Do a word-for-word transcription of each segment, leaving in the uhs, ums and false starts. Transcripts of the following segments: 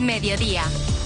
Mediodía.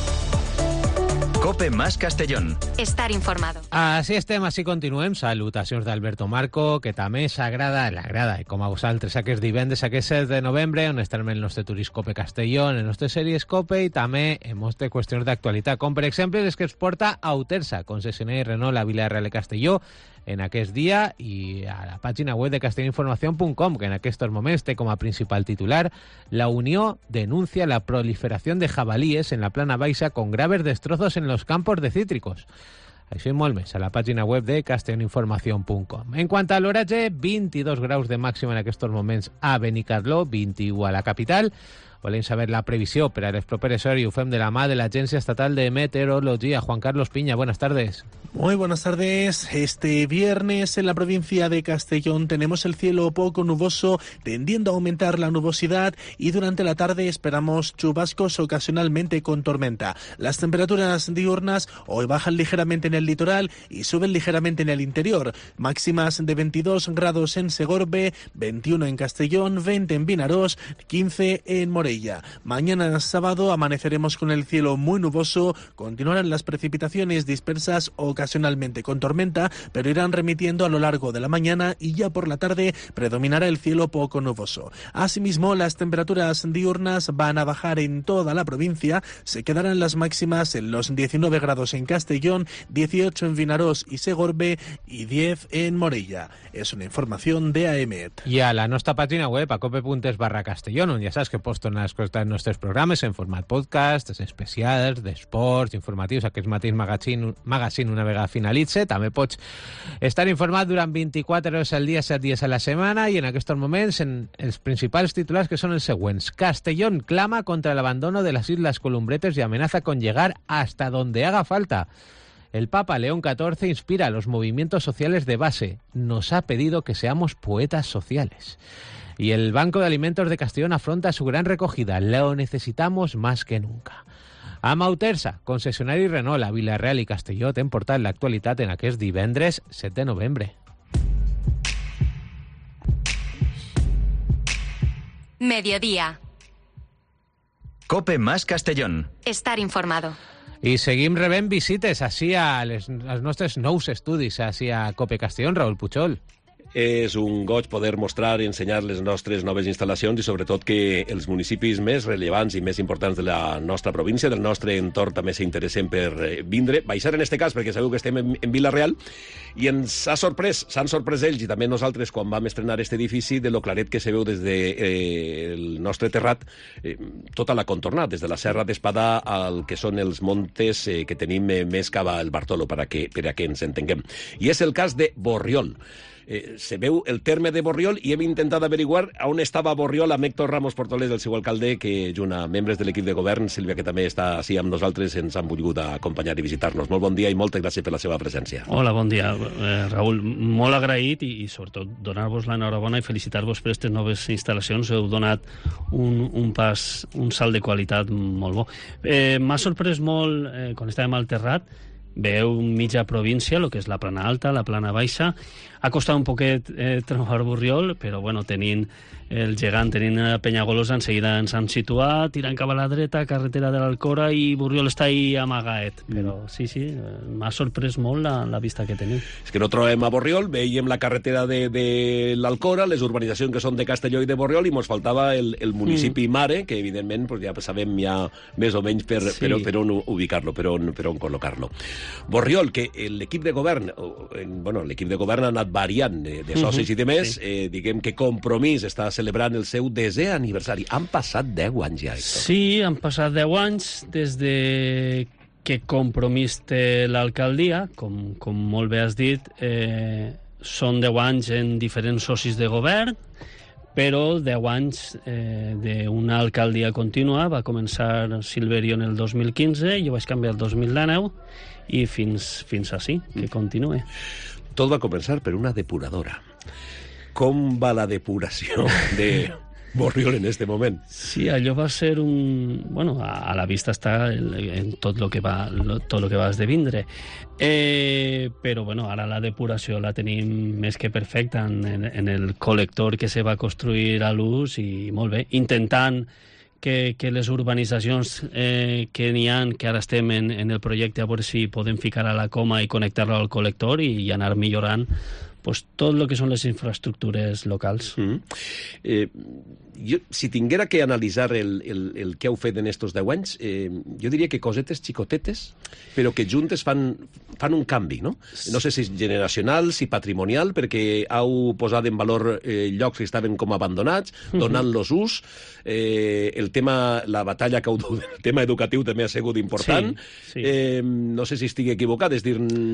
COPE más Castellón. Estar informado. Així estem, així continuem. Salutacions d'Alberto Marco, que també s'agrada, l'agrada, com a vosaltres, aquest divendres, aquest set de novembre, on estarem en el nostre Turis COPE Castellón, en les nostres sèries COPE i també en moltes qüestions d'actualitat, com per exemple les que ens porta a Utersa, concessionari Renault a Vila-real de Castelló, en aquest dia, i a la pàgina web de castellinformación punt com, que en aquests moments té com a principal titular: la Unió denuncia la proliferación de jabalíes en la plana baixa con graves destrozos en los campos de cítricos. Això i molt més a la pàgina web de castellinformación punt com. En quant a l'oratge, vint-i-dos graus de màxima en aquests moments a Benicarló, vint-i-u a la capital. Volem saber la previsió per a les properes hores i ho fem de la mà de la Agencia Estatal de Meteorología. Juan Carlos Piña, buenas tardes. Muy buenas tardes. Este viernes en la provincia de Castellón tenemos el cielo poco nuboso, tendiendo a aumentar la nubosidad, y durante la tarde esperamos chubascos ocasionalmente con tormenta. Las temperaturas diurnas hoy bajan ligeramente en el litoral y suben ligeramente en el interior. Máximas de veintidós grados en Segorbe, veintiuno en Castellón, veinte en Vinarós, quince en Morella. Mañana sábado amaneceremos con el cielo muy nuboso, continuarán las precipitaciones dispersas ocasionalmente con tormenta, pero irán remitiendo a lo largo de la mañana y ya por la tarde predominará el cielo poco nuboso. Asimismo, las temperaturas diurnas van a bajar en toda la provincia, se quedarán las máximas en los diecinueve grados en Castellón, dieciocho en Vinarós y Segorbe y diez en Morella. Es una información de AEMET. I a la nostra pàgina web, a cope punt es barra Castellón, on ja saps que pots tornar a escoltar els nostres programes en format podcast, especials, d'esports, informatius, aquest mateix magazine, magazine una vegada finalitze. També pots estar informat durant vint-i-quatre hores al dia, set dies a la setmana, i en aquests moments en els principals titulars, que són els següents. Castellón clama contra el abandono de las Islas Columbretes y amenaza con llegar hasta donde haga falta. El Papa León catorce inspira a los movimientos sociales de base. Nos ha pedido que seamos poetas sociales. Y el Banco de Alimentos de Castellón afronta su gran recogida. Lo necesitamos más que nunca. Ama Utersa, concessionari Renault a Vila-real i Castelló, t'hem portat l'actualitat en aquest divendres set de novembre. Mediodía. COPE más Castellón. Estar informado. I seguim rebent visites així a les, als nostres nous estudis, així a COPE Castellón. Raúl Puchol. És un goig poder mostrar i ensenyar les nostres noves instal·lacions i sobretot que els municipis més rellevants i més importants de la nostra província, del nostre entorn, també s'interessen per vindre, baixar en este cas, perquè sabeu que estem en, en Vila-real, i ens ha sorprès, s'han sorprès ells i també nosaltres quan vam estrenar aquest edifici de lo claret que se veu des del de, eh, nostre terrat, eh, tota la contornada, des de la Serra d'Espadà al que són els montes eh, que tenim eh, més cap al Bartolo, per a que, per a que ens entenguem. I és el cas de Borriol. Eh, se veu el terme de Borriol i hem intentat averiguar on estava Borriol amb Héctor Ramos Portolés, el seu alcalde, que junt a membres de l'equip de govern, Sílvia, que també està així amb nosaltres, ens han volgut acompanyar i visitar-nos. Molt bon dia i moltes gràcies per la seva presència. Hola, bon dia, eh, Raül. Molt agraït i, i sobretot donar-vos l'enhorabona i felicitar-vos per aquestes noves instal·lacions. Heu donat un, un pas, un salt de qualitat molt bo. Eh, M'ha sorprès molt, eh, quan estàvem al terrat, veu mitja província, el que és la plana alta, la plana baixa. Ha costat un poquet eh, trobar Borriol, però bueno, tenint el gegant, tenint la Penyagolosa, enseguida ens han situat, tirant cap a la dreta, carretera de l'Alcora, i Borriol està ahí amagaet. Però sí, sí, m'ha sorprès molt la, la vista que tenim. És que no trobem a Borriol, veiem la carretera de, de l'Alcora, les urbanitzacions que són de Castelló i de Borriol, i mos faltava el, el municipi mm. mare, que evidentment pues, ja sabem ja més o menys per, sí. per, per on ubicar-lo, per on, per on col·locar-lo. Borriol, que l'equip de govern, bueno, l'equip de govern ha anat variant de, de socis mm-hmm. i de més, sí. eh, diguem que Compromís està celebrant el seu desè aniversari. Han passat deu anys ja, Héctor. Sí, han passat deu anys des de que Compromís té l'alcaldia, com, com molt bé has dit, eh, són deu anys en diferents socis de govern, però deu anys eh, d'una alcaldia contínua. Va començar Silverio en el dos mil quinze, jo vaig canviar el dos mil dinou, i fins, fins així, que continue. Tot va començar per una depuradora. Com va la depuració de Borriol en este moment? Sí, allò va ser un... Bueno, a, a la vista està el, en tot el que va, lo, tot lo que va esdevindre. Eh, però, bueno, ara la depuració la tenim més que perfecta en, en, en el col·lector que se va construir a l'ús i molt bé, intentant que, que les urbanitzacions eh, que n'hi ha, que ara estem en, en el projecte, a veure si podem ficar a la coma i connectar-lo al col·lector i, i anar millorant pues, tot el que són les infraestructures locals. Mm. Eh, jo, si tinguera que analitzar el, el, el que heu fet en estos deu anys, eh, jo diria que cosetes xicotetes, però que juntes fan, fan un canvi, no? No sé si és generacional, si patrimonial, perquè heu posat en valor eh, llocs que estaven com abandonats, donant-los ús. Eh, el tema, la batalla que heu dut, el tema educatiu també ha sigut important. Sí, sí. Eh, no sé si estic equivocat, és dir...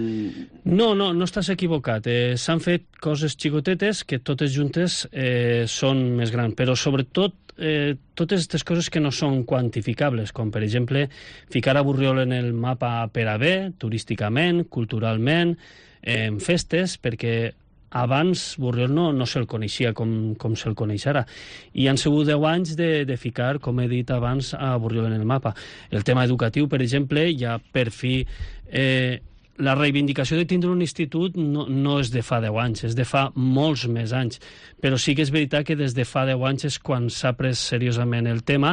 No, no, no estàs equivocat. Eh, S'han fet coses xicotetes que totes juntes eh, són més grans, però sobretot eh, totes aquestes coses que no són quantificables, com per exemple ficar a Borriol en el mapa per a bé, turísticament, culturalment, eh, en festes, perquè abans Borriol no, no se'l coneixia com, com se'l coneix ara. I han sigut deu anys de, de ficar, com he dit abans, a Borriol en el mapa. El tema educatiu, per exemple, ja per fi... Eh, la reivindicació de tindre un institut no, no és de fa deu anys, és de fa molts més anys. Però sí que és veritat que des de fa deu anys és quan s'ha pres seriosament el tema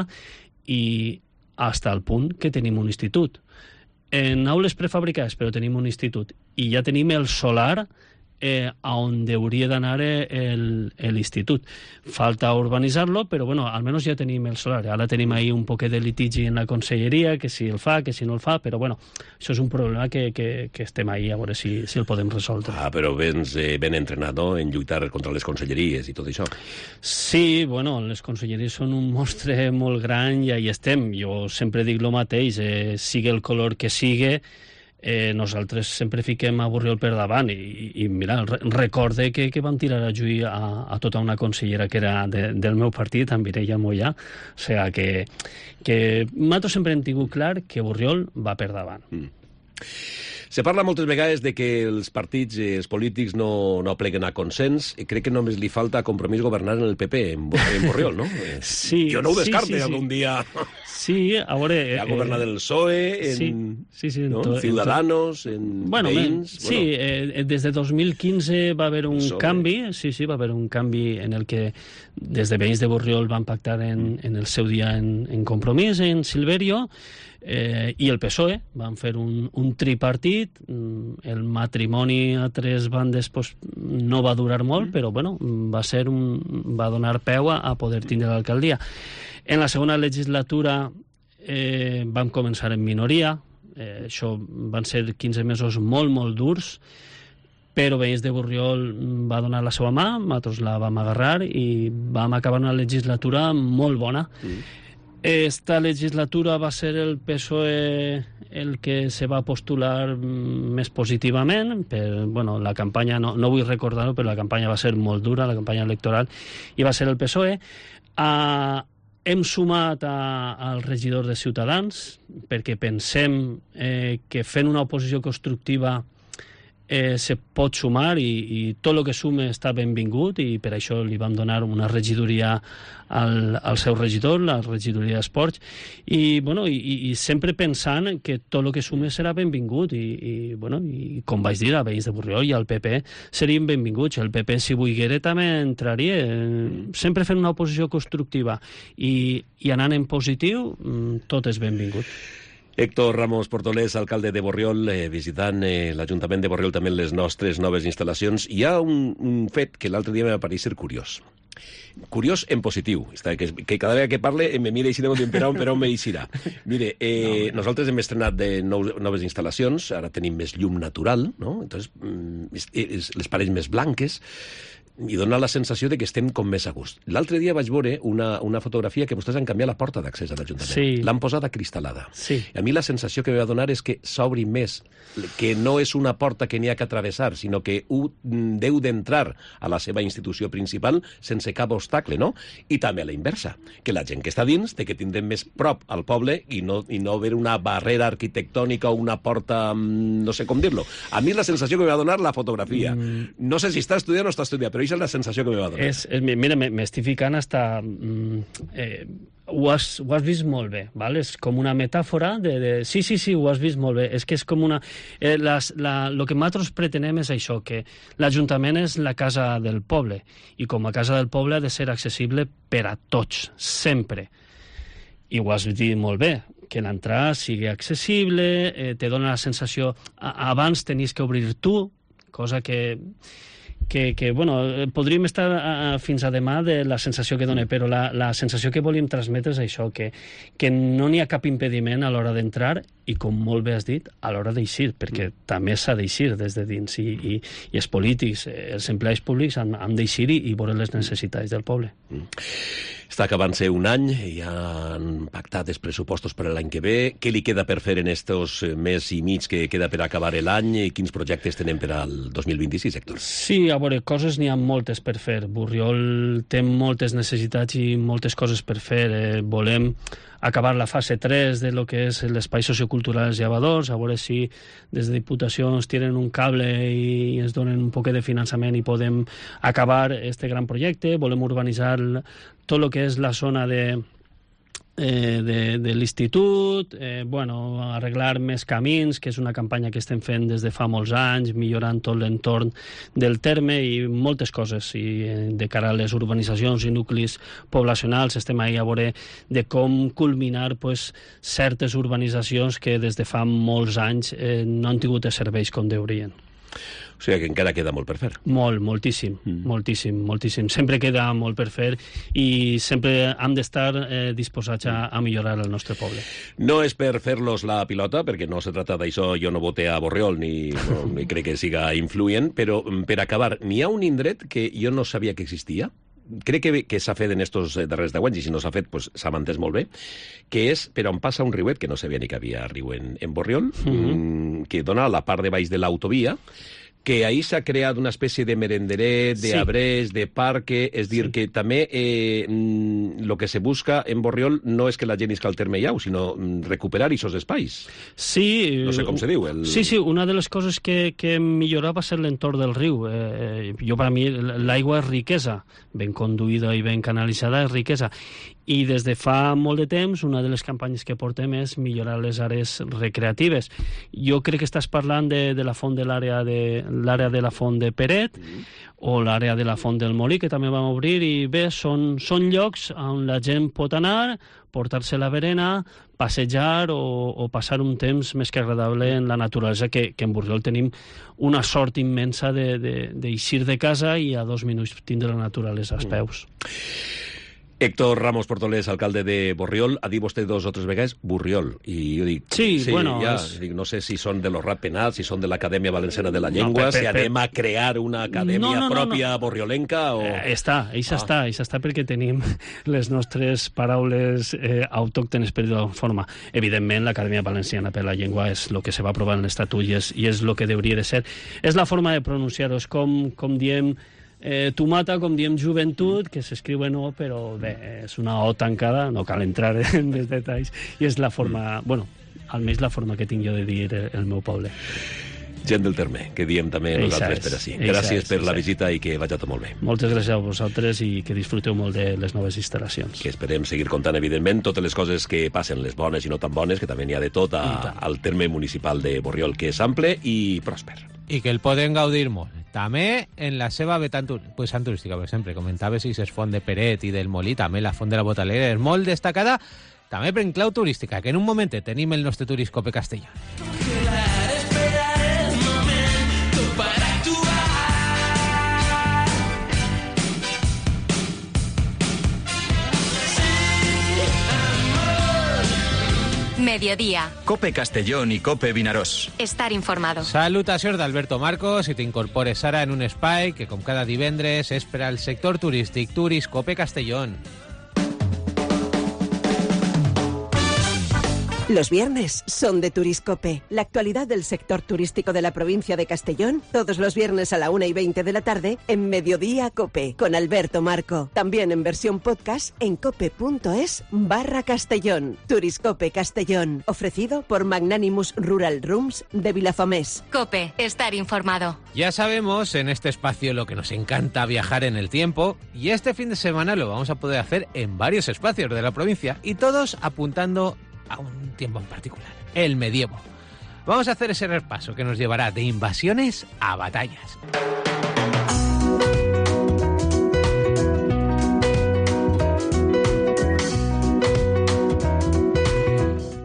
i fins al punt que tenim un institut. En aules prefabricades, però tenim un institut. I ja tenim el solar eh, a on hauria d'anar l'institut. Falta urbanitzar-lo, però bueno, almenys ja tenim el solar. Ara tenim ahí un poquet de litigi en la conselleria, que si el fa, que si no el fa, però bueno, això és un problema que, que, que estem ahí a veure si, si el podem resoldre. Ah, però vens eh, ben entrenat, no?, en lluitar contra les conselleries i tot això. Sí, bueno, les conselleries són un monstre molt gran i ahí estem. Jo sempre dic el mateix, eh, sigui el color que sigui, Eh, nosaltres sempre fiquem a Borriol per davant i, i mira, recorde que, que vam tirar a juir a, a tota una consellera que era de, del meu partit, en Mireia Mollà, o sigui que, que nosaltres sempre hem tingut clar que Borriol va per davant. Mm. Se parla moltes vegades de que els partits, eh, els polítics no, no pleguen a consens, i crec que només li falta Compromís governar en el P P, en, en Borriol, no? Sí, jo no ho descarte, sí, sí, sí. algun dia... Sí, a veure... Ha governat el P S O E, en, sí, sí, sí, en no? to, Ciudadanos, en bueno, veïns... Sí, bueno. eh, des de dos mil quinze va haver un P S O E. canvi, sí, sí, va haver un canvi en el que des de veïns de Borriol van pactar en, en el seu dia en, en Compromís, en Silverio, eh, i el P S O E van fer un, un tripartit. El matrimoni a tres bandes pues, no va durar molt, però bueno, va, ser un, va donar peu a, a poder tindre l'alcaldia. En la segona legislatura eh, vam començar en minoria, eh, això van ser quinze mesos molt, molt durs, però Veïns de Borriol va donar la seva mà, nosaltres la vam agarrar i vam acabar una legislatura molt bona. Mm. Esta legislatura va ser el P S O E el que se va postular més positivament, per, bueno, la campanya, no, no vull recordar-ho, però la campanya va ser molt dura, la campanya electoral, i va ser el P S O E. A, hem sumat a, al regidor de Ciutadans, perquè pensem eh, que fent una oposició constructiva Eh, se pot sumar i, i tot el que sume està benvingut i per això li vam donar una regidoria al, al seu regidor, la regidoria d'Esports, i, bueno, i, i sempre pensant que tot el que sume serà benvingut i, i, bueno, i com vaig dir, a Veïns de Borriol i al P P serien benvinguts. El P P, si volguera, també entraria. Sempre fent una oposició constructiva i, i anant en positiu, tot és benvingut. Héctor Ramos Portolés, alcalde de Borriol, eh, visitant eh, l'Ajuntament de Borriol també en les nostres noves instal·lacions. Hi ha un, un fet que l'altre dia me va parecer curiós. Curiós en positiu, que, que cada vegada que parle me mira i si no m'ho però me eixirà. Mire, eh, no, nosaltres hem estrenat de nous, noves instal·lacions, ara tenim més llum natural, no? Entonces, les parets més blanques, i dona la sensació de que estem com més a gust. L'altre dia vaig veure una, una fotografia que vostès han canviat la porta d'accés a l'Ajuntament. Sí. L'han posat acristalada. Sí. A mi la sensació que me va donar és que s'obri més, que no és una porta que n'hi ha que atravessar, sinó que ho deu d'entrar a la seva institució principal sense cap obstacle, no? I també a la inversa, que la gent que està dins té que tindre més prop al poble i no, i no haver una barrera arquitectònica o una porta, no sé com dir-lo. A mi la sensació que me va donar la fotografia. Mm. No sé si està estudiant o està estudiant, però és la sensació que me va donar. És, és, mira, m'estic ficant hasta... Eh, ho, has, ho has vist molt bé, val? És com una metàfora de, de... Sí, sí, sí, ho has vist molt bé. És que és com una... Eh, les, la, lo que nosaltres pretenem és això, que l'Ajuntament és la casa del poble, i com a casa del poble ha de ser accessible per a tots, sempre. i ho has dit molt bé, que l'entrada sigui accessible, eh, te dona la sensació... A, abans tenies que obrir tu, cosa que... que, que bueno, podríem estar a, a, fins a demà de la sensació que dona, però la, la sensació que volíem transmetre és això, que, que no n'hi ha cap impediment a l'hora d'entrar i, com molt bé has dit, a l'hora d'eixir, perquè mm. també s'ha d'eixir des de dins, i, i, i els polítics, els empleats públics han, han d'eixir i, i veure les necessitats del poble. Mm. Està acabant-se un any, ja han pactat els pressupostos per l'any que ve. Què li queda per fer en estos mes i mig que queda per acabar l'any? Quins projectes tenen per al dos mil vint-i-sis, Héctor? Sí, a veure, coses n'hi ha moltes per fer. Borriol té moltes necessitats i moltes coses per fer. Eh, volem acabar la fase tres de lo que és l'espai sociocultural dels llevadors, a veure si des de Diputacions tiren un cable i ens donen un poc de finançament i podem acabar este gran projecte. Volem urbanitzar tot el que és la zona de, eh, de, de l'institut, eh, bueno, arreglar més camins, que és una campanya que estem fent des de fa molts anys, millorant tot l'entorn del terme i moltes coses. I eh, de cara a les urbanitzacions i nuclis poblacionals estem ahí a veure de com culminar pues, certes urbanitzacions que des de fa molts anys eh, no han tingut els serveis com deurien. O sigui que encara queda molt per fer. Molt, moltíssim, mm. moltíssim, moltíssim. Sempre queda molt per fer i sempre hem d'estar eh, disposats a, a millorar el nostre poble. No és per fer-los la pilota, perquè no se trata d'això, jo no voté a Borriol, ni, no, ni crec que siga influent, però per acabar, n'hi ha un indret que jo no sabia que existia, crec que, que s'ha fet en estos darrers deu anys, i si no s'ha fet, pues, s'ha mantès molt bé, que és per on passa un riuet, que no sabia ni que havia riu en, en Borriol, mm-hmm. que dona a la part de baix de l'autovia, que ahí s'ha creat una espècie de merenderet, de sí. abrés, de parque, és dir, sí. que també eh, lo que se busca en Borriol no és que la gent isca al terme llau, sinó recuperar aquests espais. Sí. No sé com se diu. El... Sí, sí, una de les coses que, que millorava va ser l'entorn del riu. Eh, jo, per a mi, l'aigua és riquesa, ben conduïda i ben canalitzada és riquesa. I des de fa molt de temps, una de les campanyes que portem és millorar les àrees recreatives. Jo crec que estàs parlant de, de la font de l'àrea de l'àrea de la font de Peret, mm. o l'àrea de la font del Molí, que també vam obrir, i bé, són, són llocs on la gent pot anar, portar-se la berena, passejar o, o passar un temps més que agradable en la naturalesa, que, que en Borriol tenim una sort immensa d'eixir de, de, de casa i a dos minuts tindre la naturalesa als peus. Mm. Héctor Ramos Portolés, alcalde de Borriol, ha dit vostè dos o tres vegades Borriol, i jo dic, sí, sí bueno, ja, és... dic, no sé si són de los Rat Penals, si són de l'Acadèmia Valenciana de la Llengua, no, per, per, si anem a crear una acadèmia no, no, pròpia no, no. borriolenca, o... Eh, està, ells ah. està, ells està perquè tenim les nostres paraules eh, autòctones per dir-ho forma. Evidentment, l'Acadèmia Valenciana per la Llengua és el que se va aprovar en l'Estatut i és, i és el que hauria de ser. És la forma de pronunciar-ho, és com, com diem... Eh, tomata, com diem joventut, que s'escriu en O, però bé, és una O tancada, no cal entrar en els detalls, i és la forma, bueno, almenys la forma que tinc jo de dir el meu poble. Gent del terme, que diem també nosaltres per ací. Gràcies per la visita i que vagi tot molt bé. Moltes gràcies a vosaltres i que disfruteu molt de les noves instal·lacions. Que esperem seguir contant, evidentment, totes les coses que passen, les bones i no tan bones, que també n'hi ha de tot a, al terme municipal de Borriol, que és ample i pròsper. I que el poden gaudir molt. També en la seva vessant pues, turística, per exemple, comentaves si és font de Peret i del Molí, també la font de la Botalera és molt destacada, també per en clau turística, que en un moment tenim el nostre Turiscope Castellón. Mediodía. Cope Castellón i Cope Vinaròs. Estar informado. Salutacions d'Alberto Marcos i t'incorpores ara en un espai que, com cada divendres, és per al sector turístic Turiscope Castellón. Los viernes son de Turiscope, la actualidad del sector turístico de la provincia de Castellón, todos los viernes a la una y veinte de la tarde en Mediodía Cope, con Alberto Marco. También en versión podcast en cope.es barra Castellón. Turiscope Castellón, ofrecido por Magnanimous Rural Rooms de Vilafamés. Cope, estar informado. Ya sabemos en este espacio lo que nos encanta viajar en el tiempo, y este fin de semana lo vamos a poder hacer en varios espacios de la provincia, y todos apuntando a un tiempo en particular, el medievo. Vamos a hacer ese repaso que nos llevará de invasiones a batallas.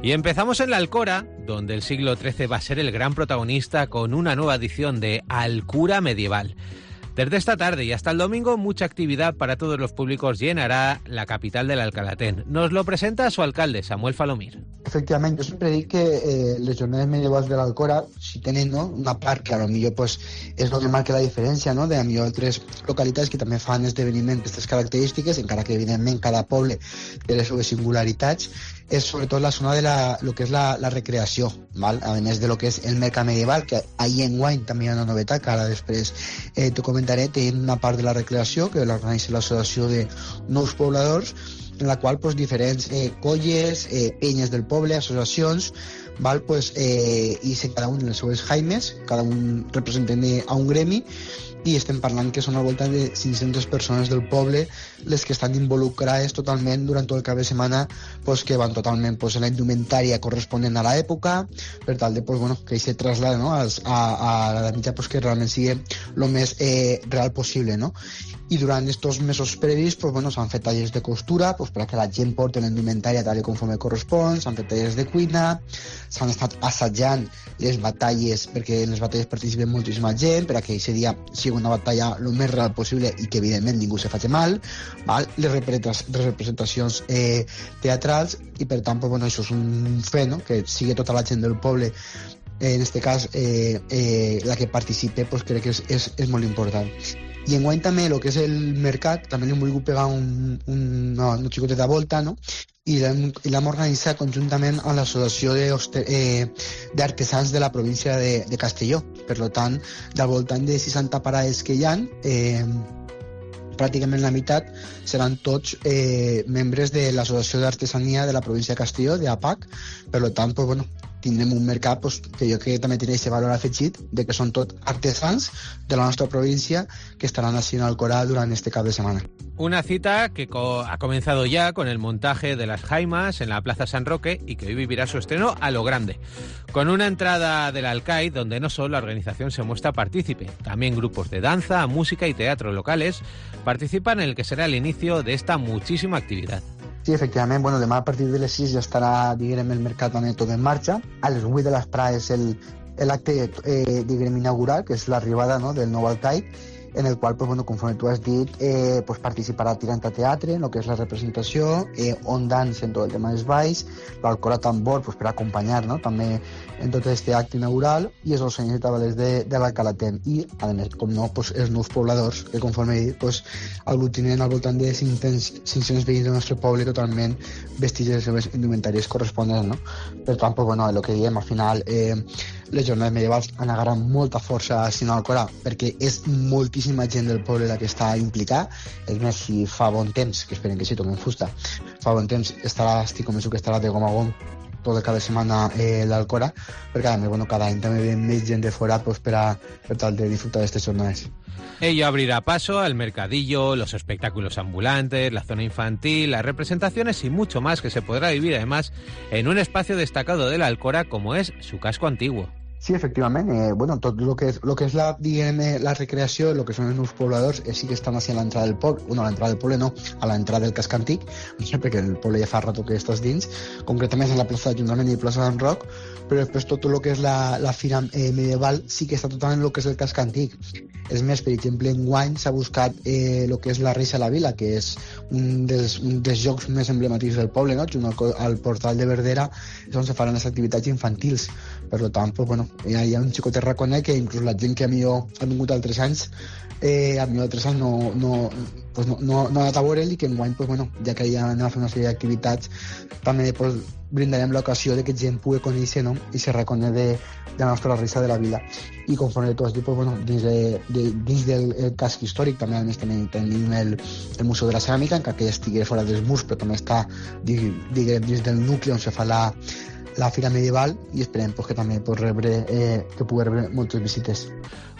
Y empezamos en la Alcora, donde el siglo trece va a ser el gran protagonista con una nueva edición de Alcura Medieval. Desde esta tarde y hasta el domingo, mucha actividad para todos los públicos llenarà la capital del Alcalatén. Nos lo presenta su alcalde, Samuel Falomir. Efectivament, jo sempre dic que eh, les jornades medievals de l'Alcora, si tenen, no, una part que potser pues, és el que marca la diferència, no, de millor altres localitats que també fan esdeveniments d'aquestes característiques, encara que evidentment cada poble té les seves singularitats, és sobretot la zona de la, lo que és la, la recreació, val? A més de lo que és el mercat medieval, que ahir enguany també hi ha una novetat, que ara després eh, t'ho comentaré, té una part de la recreació que l'organitza l'associació de nous pobladors, en la qual pues, diferents eh, colles, eh, penyes del poble, associacions, val? Pues, eh, i cada un dels seus jaimes, cada un representant a un gremi, i estem parlant que són al voltant de cinc-centes persones del poble les que estan involucrades totalment durant tot el cap de setmana, pues, que van totalment pues, en la indumentària corresponent a l'època, per tal de pues, bueno, que se traslada, no, a, a, a la mitja pues, que realment sigui el més eh, real possible, no? I durant aquests mesos previs pues, bueno, s'han fet tallers de costura pues, per a que la gent porti la indumentària tal com correspon, s'han fet tallers de cuina, s'han estat assajant les batalles perquè en les batalles participen moltíssima gent, per a que aquest dia sigui una batalla el més real possible i que evidentment ningú se faci mal, val? Les representacions eh, teatrals, i per tant pues, bueno, això és un fet, no? Que sigui tota la gent del poble, eh, en aquest cas eh, eh, la que participe, pues, crec que és, és, és molt important. I enguany també el que és el mercat, també li hem volgut pegar un, un, no, un xicotet de volta, no? I l'hem organitzat conjuntament amb l'associació d'artesans de, eh, de la província de, de Castelló. Per tant, del voltant de seixanta parades que hi ha, eh, pràcticament la meitat seran tots eh, membres de l'Associació d'Artesania de la província de Castelló, de A P A C. Per tant, pues, bueno, tindrem un mercat pues, que jo crec que també té aquest valor afegit de que són tots artesans de la nostra província que estaran així en Alcora durant este cap de setmana. Una cita que co ha comenzado ya con el montaje de las jaimas en la Plaza San Roque y que hoy vivirá su estreno a lo grande, con una entrada del Alcaid donde no solo la organización se muestra partícipe, también grupos de danza, música y teatro locales participan en el que será el inicio de esta muchísima actividad. Sí, efectivament, bueno, demà a partir de les sis ja estarà, diguem, el mercat també tot en marxa. A les vuit de les Prades és l'acte, eh, diguem, inaugural, que és l'arribada, no, del nou Alcaid, en el qual, pues, bueno, conforme tu has dit, eh, pues, participarà tirant a teatre, en el que és la representació, eh, on dans en tot el tema dels balls, l'Alcora Tambor, pues, per acompanyar, no, també en tot aquest acte inaugural, i és el senyor de tabalers de, de l'Alcalatén. I, a més, com no, pues, els nous pobladors, que conforme he dit, pues, aglutinen al voltant de cinc-cents veïns del nostre poble totalment vestits de les seves indumentàries corresponents, no? Per tant, pues, bueno, el que diem, al final, eh, les jornades medievals han agarrat molta força a Alcora, perquè és moltíssima gent del poble la que està implicada. És més, si fa bon temps, que esperem que sí, toquem fusta, fa bon temps, estarà, estic convençut que estarà de gom a gom tot el cap de setmana eh, l'Alcora, perquè a més, bueno, cada any també ve més gent de fora pues, per, a, per tal de disfrutar d'aquestes jornades. Ello abrirá paso al mercadillo, los espectáculos ambulantes, la zona infantil, las representaciones y mucho más que se podrá vivir además en un espacio destacado de la Alcora como es su casco antiguo. Sí, efectivament, eh, bueno, tot el que és, lo que és la, diguem, la recreació, el que són els nous pobladors, eh, sí que estan hacia l'entrada del poble, bueno, a l'entrada del poble no, a l'entrada del casc antic, no sé, perquè el poble ja fa rato que estàs dins, concretament en la plaça d'Ajuntament i plaça d'en Roc, però després tot el que és la, la fira eh, medieval sí que està totalment el que és el casc antic. És més, per exemple, enguany s'ha buscat eh, el que és la Reis a la Vila, que és un dels, un dels jocs més emblemàtics del poble, no? Junt al, al portal de Verdera, és on se faran les activitats infantils. Per tant, pues, bueno, hi ha, hi ha un xicotet raconet que inclús la gent que a millor ha vingut altres anys, eh, a millor altres anys no, no, pues no, no, no ha anat a veure'l, i que enguany, pues, bueno, ja que ja anem a fer una sèrie d'activitats, també pues, brindarem l'ocasió de que gent pugui conèixer, no? I se reconeix de, de la nostra risa de la vila. I conforme tu has dit, pues, bueno, dins, de, de, dins del casc històric també, a més, també tenim el, el Museu de la Ceràmica, encara que estigui fora dels murs, però també està, diguem, dins del nucli on se fa la la fira medieval, i esperem pues, que també pues, rebre, eh, que pugui rebre moltes visites.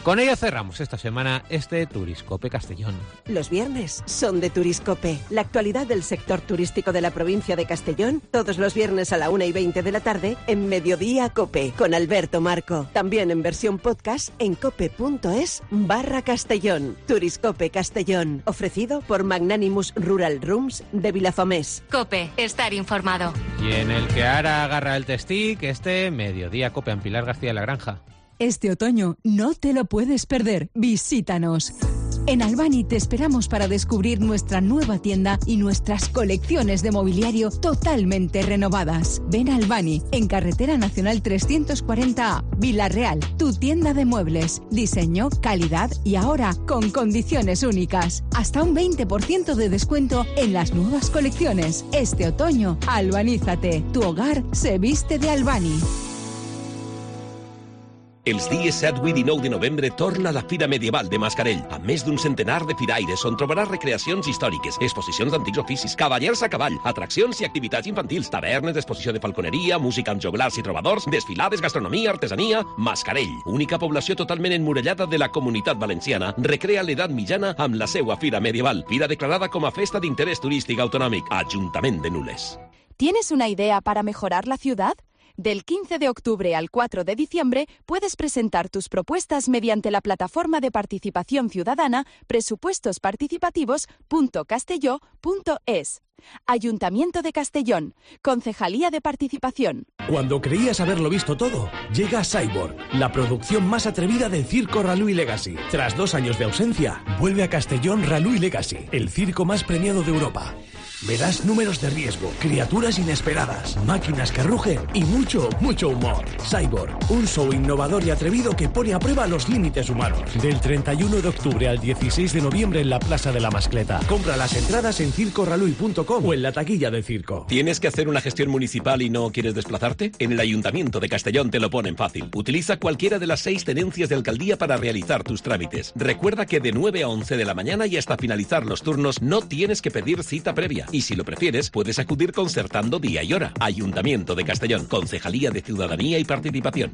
Con ello cerramos esta semana este Turiscope Castellón. Los viernes son de Turiscope. La actualidad del sector turístico de la provincia de Castellón, todos los viernes a la una y veinte de la tarde en Mediodía Cope, con Alberto Marco. También en versión podcast en cope.es barra Castellón. Turiscope Castellón, ofrecido por Magnanimous Rural Rooms de Vilafamés. Cope, estar informado. Y en el que ahora agarra el testic, este Mediodía Cope en Pilar García de la Granja. Este otoño no te lo puedes perder. Visítanos. En Albany te esperamos para descubrir nuestra nueva tienda y nuestras colecciones de mobiliario totalmente renovadas. Ven a Albany, en Carretera Nacional trescientos cuarenta A, Villarreal, tu tienda de muebles, diseño, calidad y ahora con condiciones únicas. Hasta un veinte por ciento de descuento en las nuevas colecciones. Este otoño, albanízate. Tu hogar se viste de Albany. Els dies set, vuit i nou de novembre torna la Fira Medieval de Mascarell, amb més d'un centenar de firaires on trobaràs recreacions històriques, exposicions d'antics oficis, cavallers a cavall, atraccions i activitats infantils, tavernes, exposició de falconeria, música amb joglars i trobadors, desfilades, gastronomia, artesania... Mascarell, única població totalment emmurallada de la Comunitat Valenciana, recrea l'edat mitjana amb la seua Fira Medieval, fira declarada com a festa d'interès turístic autonòmic, Ajuntament de Nules. ¿Tienes una idea para mejorar la ciudad? Del quince de octubre al cuatro de diciembre puedes presentar tus propuestas mediante la plataforma de participación ciudadana presupuestos participativos punto castelló punto es. Ayuntamiento de Castellón, Concejalía de Participación. Cuando creías haberlo visto todo, llega Cyborg, la producción más atrevida del circo Ralui Legacy. Tras dos años de ausencia, vuelve a Castellón Ralui Legacy, el circo más premiado de Europa. Verás números de riesgo, criaturas inesperadas, máquinas que rugen y mucho, mucho humor. Cyborg, un show innovador y atrevido que pone a prueba los límites humanos. Del treinta y uno de octubre al dieciséis de noviembre en la Plaza de la Mascleta. Compra las entradas en circo ralui punto com o en la taquilla del circo. ¿Tienes que hacer una gestión municipal y no quieres desplazarte? En el Ayuntamiento de Castellón te lo ponen fácil. Utiliza cualquiera de las seis tenencias de alcaldía para realizar tus trámites. Recuerda que de nueve a once de la mañana y hasta finalizar los turnos no tienes que pedir cita previa. Y si lo prefieres, puedes acudir concertando día y hora. Ayuntamiento de Castellón, Concejalía de Ciudadanía y Participación.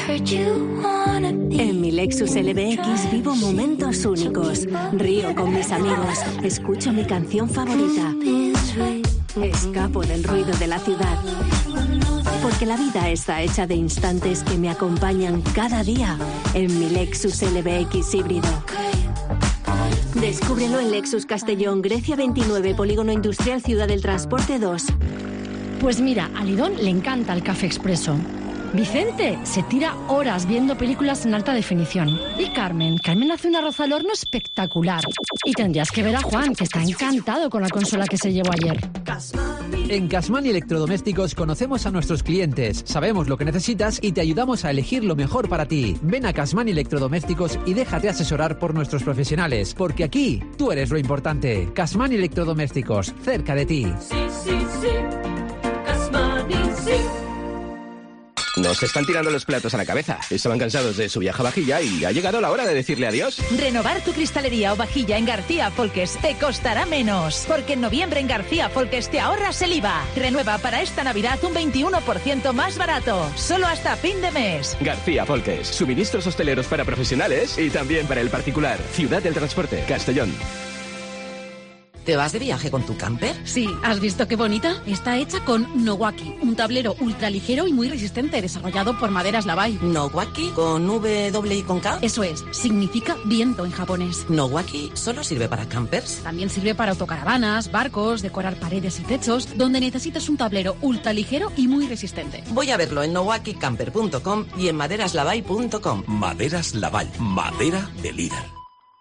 En mi Lexus L B X vivo momentos únicos. Río con mis amigos, escucho mi canción favorita. Escapo del ruido de la ciudad. Porque la vida está hecha de instantes que me acompañan cada día en mi Lexus L B X híbrido. Descúbrelo en Lexus Castellón, Grecia veintinueve, Polígono Industrial Ciudad del Transporte dos. Pues mira, a Lidón le encanta el café expreso. Vicente se tira horas viendo películas en alta definición. Y Carmen, Carmen hace un arroz al horno espectacular. Y tendrías que ver a Juan, que está encantado con la consola que se llevó ayer. En Casmani Electrodomésticos conocemos a nuestros clientes, sabemos lo que necesitas y te ayudamos a elegir lo mejor para ti. Ven a Casmani Electrodomésticos y déjate asesorar por nuestros profesionales, porque aquí tú eres lo importante. Casmani Electrodomésticos, cerca de ti. Sí, sí, sí. Casmani, sí. Nos están tirando los platos a la cabeza. Estaban cansados de su viaje a vajilla y ha llegado la hora de decirle adiós. Renovar tu cristalería o vajilla en García Folques te costará menos. Porque en noviembre en García Folques te ahorras el I V A. Renueva para esta Navidad un veintiuno por ciento más barato. Solo hasta fin de mes. García Folques. Suministros hosteleros para profesionales y también para el particular. Ciudad del Transporte, Castellón. ¿Te vas de viaje con tu camper? Sí, ¿has visto qué bonita? Está hecha con Nowaki, un tablero ultraligero y muy resistente, desarrollado por Maderas Lavai. ¿Nowaki? ¿Con W y con K? Eso es, significa viento en japonés. ¿Nowaki solo sirve para campers? También sirve para autocaravanas, barcos, decorar paredes y techos, donde necesitas un tablero ultraligero y muy resistente. Voy a verlo en nowaki camper punto com y en maderas lavai punto com. Maderas Lavai, madera de líder.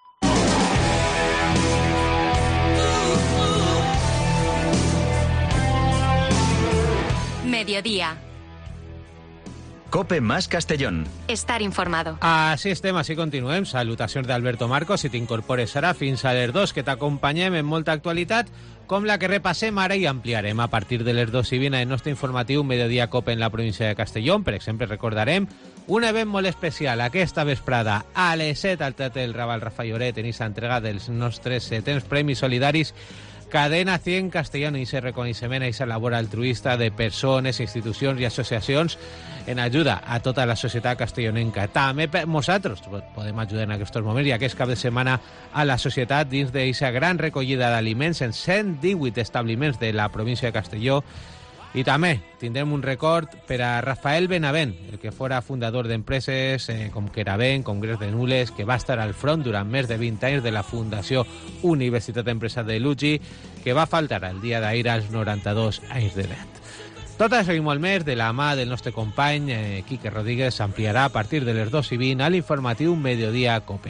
Mediodía. Cope más Castellón. Estar informado. Així estem, així continuem. Salutacions d'Alberto Marcos. Si t'incorpores ara fins a les dos, que t'acompanyem en molta actualitat, com la que repassem ara i ampliarem a partir de les dos i vint en el nostre informatiu Mediodía Cope en la província de Castellón. Per exemple, recordarem un event molt especial aquesta vesprada a les set al Teatre del Raval Rafa Lloret en aquesta entrega dels nostres setens Premis Solidaris Cadena cent Castellón i ese reconeixement, i esa labor altruista de persones, institucions i associacions en ajuda a tota la societat castellonenca. També nosaltres podem ajudar en aquests moments, ja que és cap de setmana a la societat dins d'aquesta gran recollida d'aliments en cent divuit establiments de la província de Castelló. I també tindrem un record per a Rafael Benavent, el que fora fundador d'empreses eh, com Queravent, com Gres de Nules, que va estar al front durant més de vint anys de la Fundació Universitat Empresarial de Lugi, que va faltar el dia d'ahir als noranta-dos anys d'edat. Tot això i molt més de la mà del nostre company eh, Quique Rodríguez s'ampliarà a partir de les dos i vint a l'informatiu Mediodía Cope.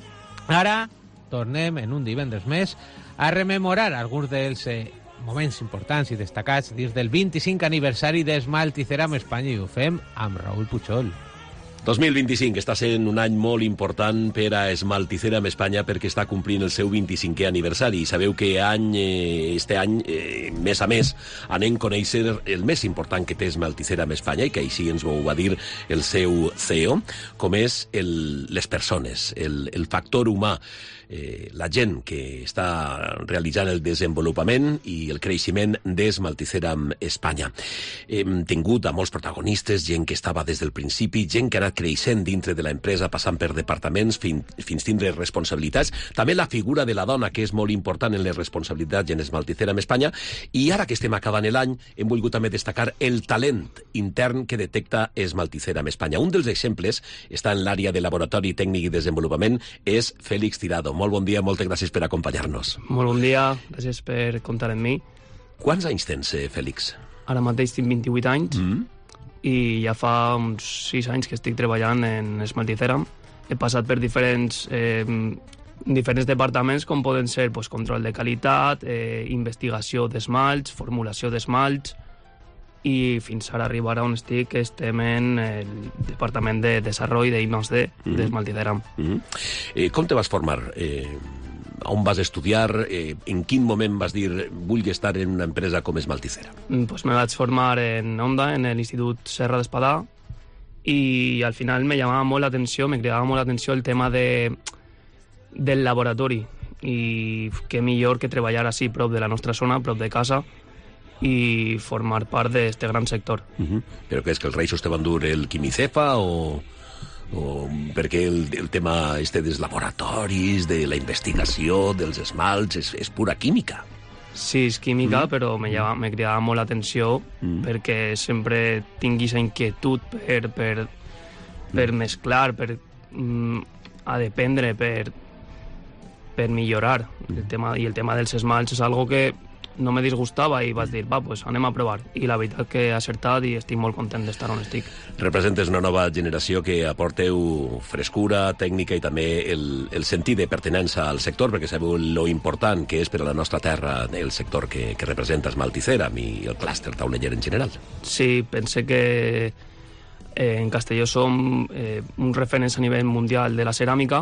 Ara tornem en un divendres més a rememorar alguns dels eh, moments importants i destacats dins del vint-i-cinc aniversari d'Esmalticeram Espanya, i ho fem amb Raül Puchol. dos mil vint-i-cinc està sent un any molt important per a Esmalticeram Espanya perquè està complint el seu vint-i-cinquè aniversari. I sabeu que any, eh, este any, eh, mes a mes, anem a conèixer el més important que té Esmalticeram Espanya, i que així ens ho va dir el seu C E O, com és el, les persones, el, el factor humà. Eh, la gent que està realitzant el desenvolupament i el creixement d'Esmalticeram Espanya. Hem tingut a molts protagonistes, gent que estava des del principi, gent que ha anat creixent dintre de l'empresa, passant per departaments fins, fins tindre responsabilitats. També la figura de la dona, que és molt important en les responsabilitats en Esmalticeram Espanya. I ara que estem acabant l'any, hem volgut també destacar el talent intern que detecta Esmalticeram Espanya. Un dels exemples està en l'àrea de laboratori tècnic i desenvolupament, és Fèlix Tirado. Molt bon dia, moltes gràcies per acompanyar-nos. Molt bon dia, gràcies per comptar amb mi. Quants anys tens, eh, Fèlix? Ara mateix tinc vint-i-vuit anys mm. i ja fa uns sis anys que estic treballant en Esmalticeram. He passat per diferents, eh, diferents departaments, com poden ser pues, control de qualitat, eh, investigació d'esmalts, formulació d'esmalts, i fins ara arribar on estic, que estem en el Departament de Desarrollo de I más D mm. d'Esmalticeram. Mm. Eh, com te vas formar? Eh, on vas estudiar? Eh, en quin moment vas dir vull estar en una empresa com Esmalticeram? Pues me vaig formar en Onda, en l'Institut Serra d'Espadà, i al final me llamava molt l'atenció, me cridava molt l'atenció el tema de, del laboratori, i què millor que treballar així prop de la nostra zona, prop de casa, i formar part d'aquest gran sector. Uh-huh. Però que és que els reixos te van dur el quimicefa o, o perquè el, el tema este dels laboratoris, de la investigació, dels esmalts, és, és pura química? Sí, és química, mm. però me, llama, me cridava molt l'atenció mm. perquè sempre tinguis inquietud per, per, per mm. mesclar, per mm, a dependre, per, per millorar. Mm. El tema, I el tema dels esmalts és algo que no me disgustava i vaig dir, va, pues anem a provar. I la veritat que he acertat i estic molt content d'estar on estic. Representes una nova generació que aporteu frescura, tècnica i també el, el sentit de pertinença al sector, perquè sabeu lo important que és per a la nostra terra el sector que, que representa Esmalticeram i el clúster tauleller en general. Sí, pense que eh, en Castelló som eh, uns referents a nivell mundial de la ceràmica